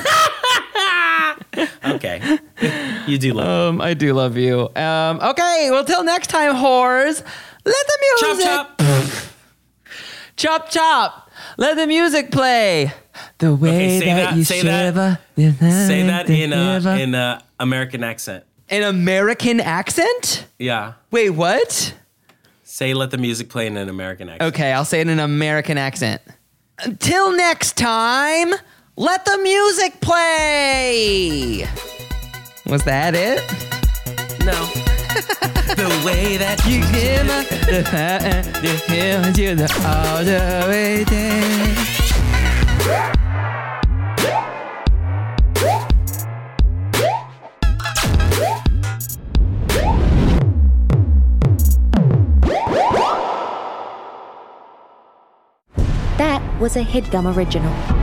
Okay. You do love me. Um, I do love you. Um, okay, well, till next time, whores. Let the Chop, music. chop. Chop, chop. Let the music play. The way Okay, say that, that- you say that- shiver. Say that in a, in a American accent. An American accent? Yeah. Wait, what? Say let the music play in an American accent. Okay, I'll say it in an American accent. Until next time, let the music play. Was that it? No. The way that You give me the fire, you give you the all the way there. That was a HeadGum original.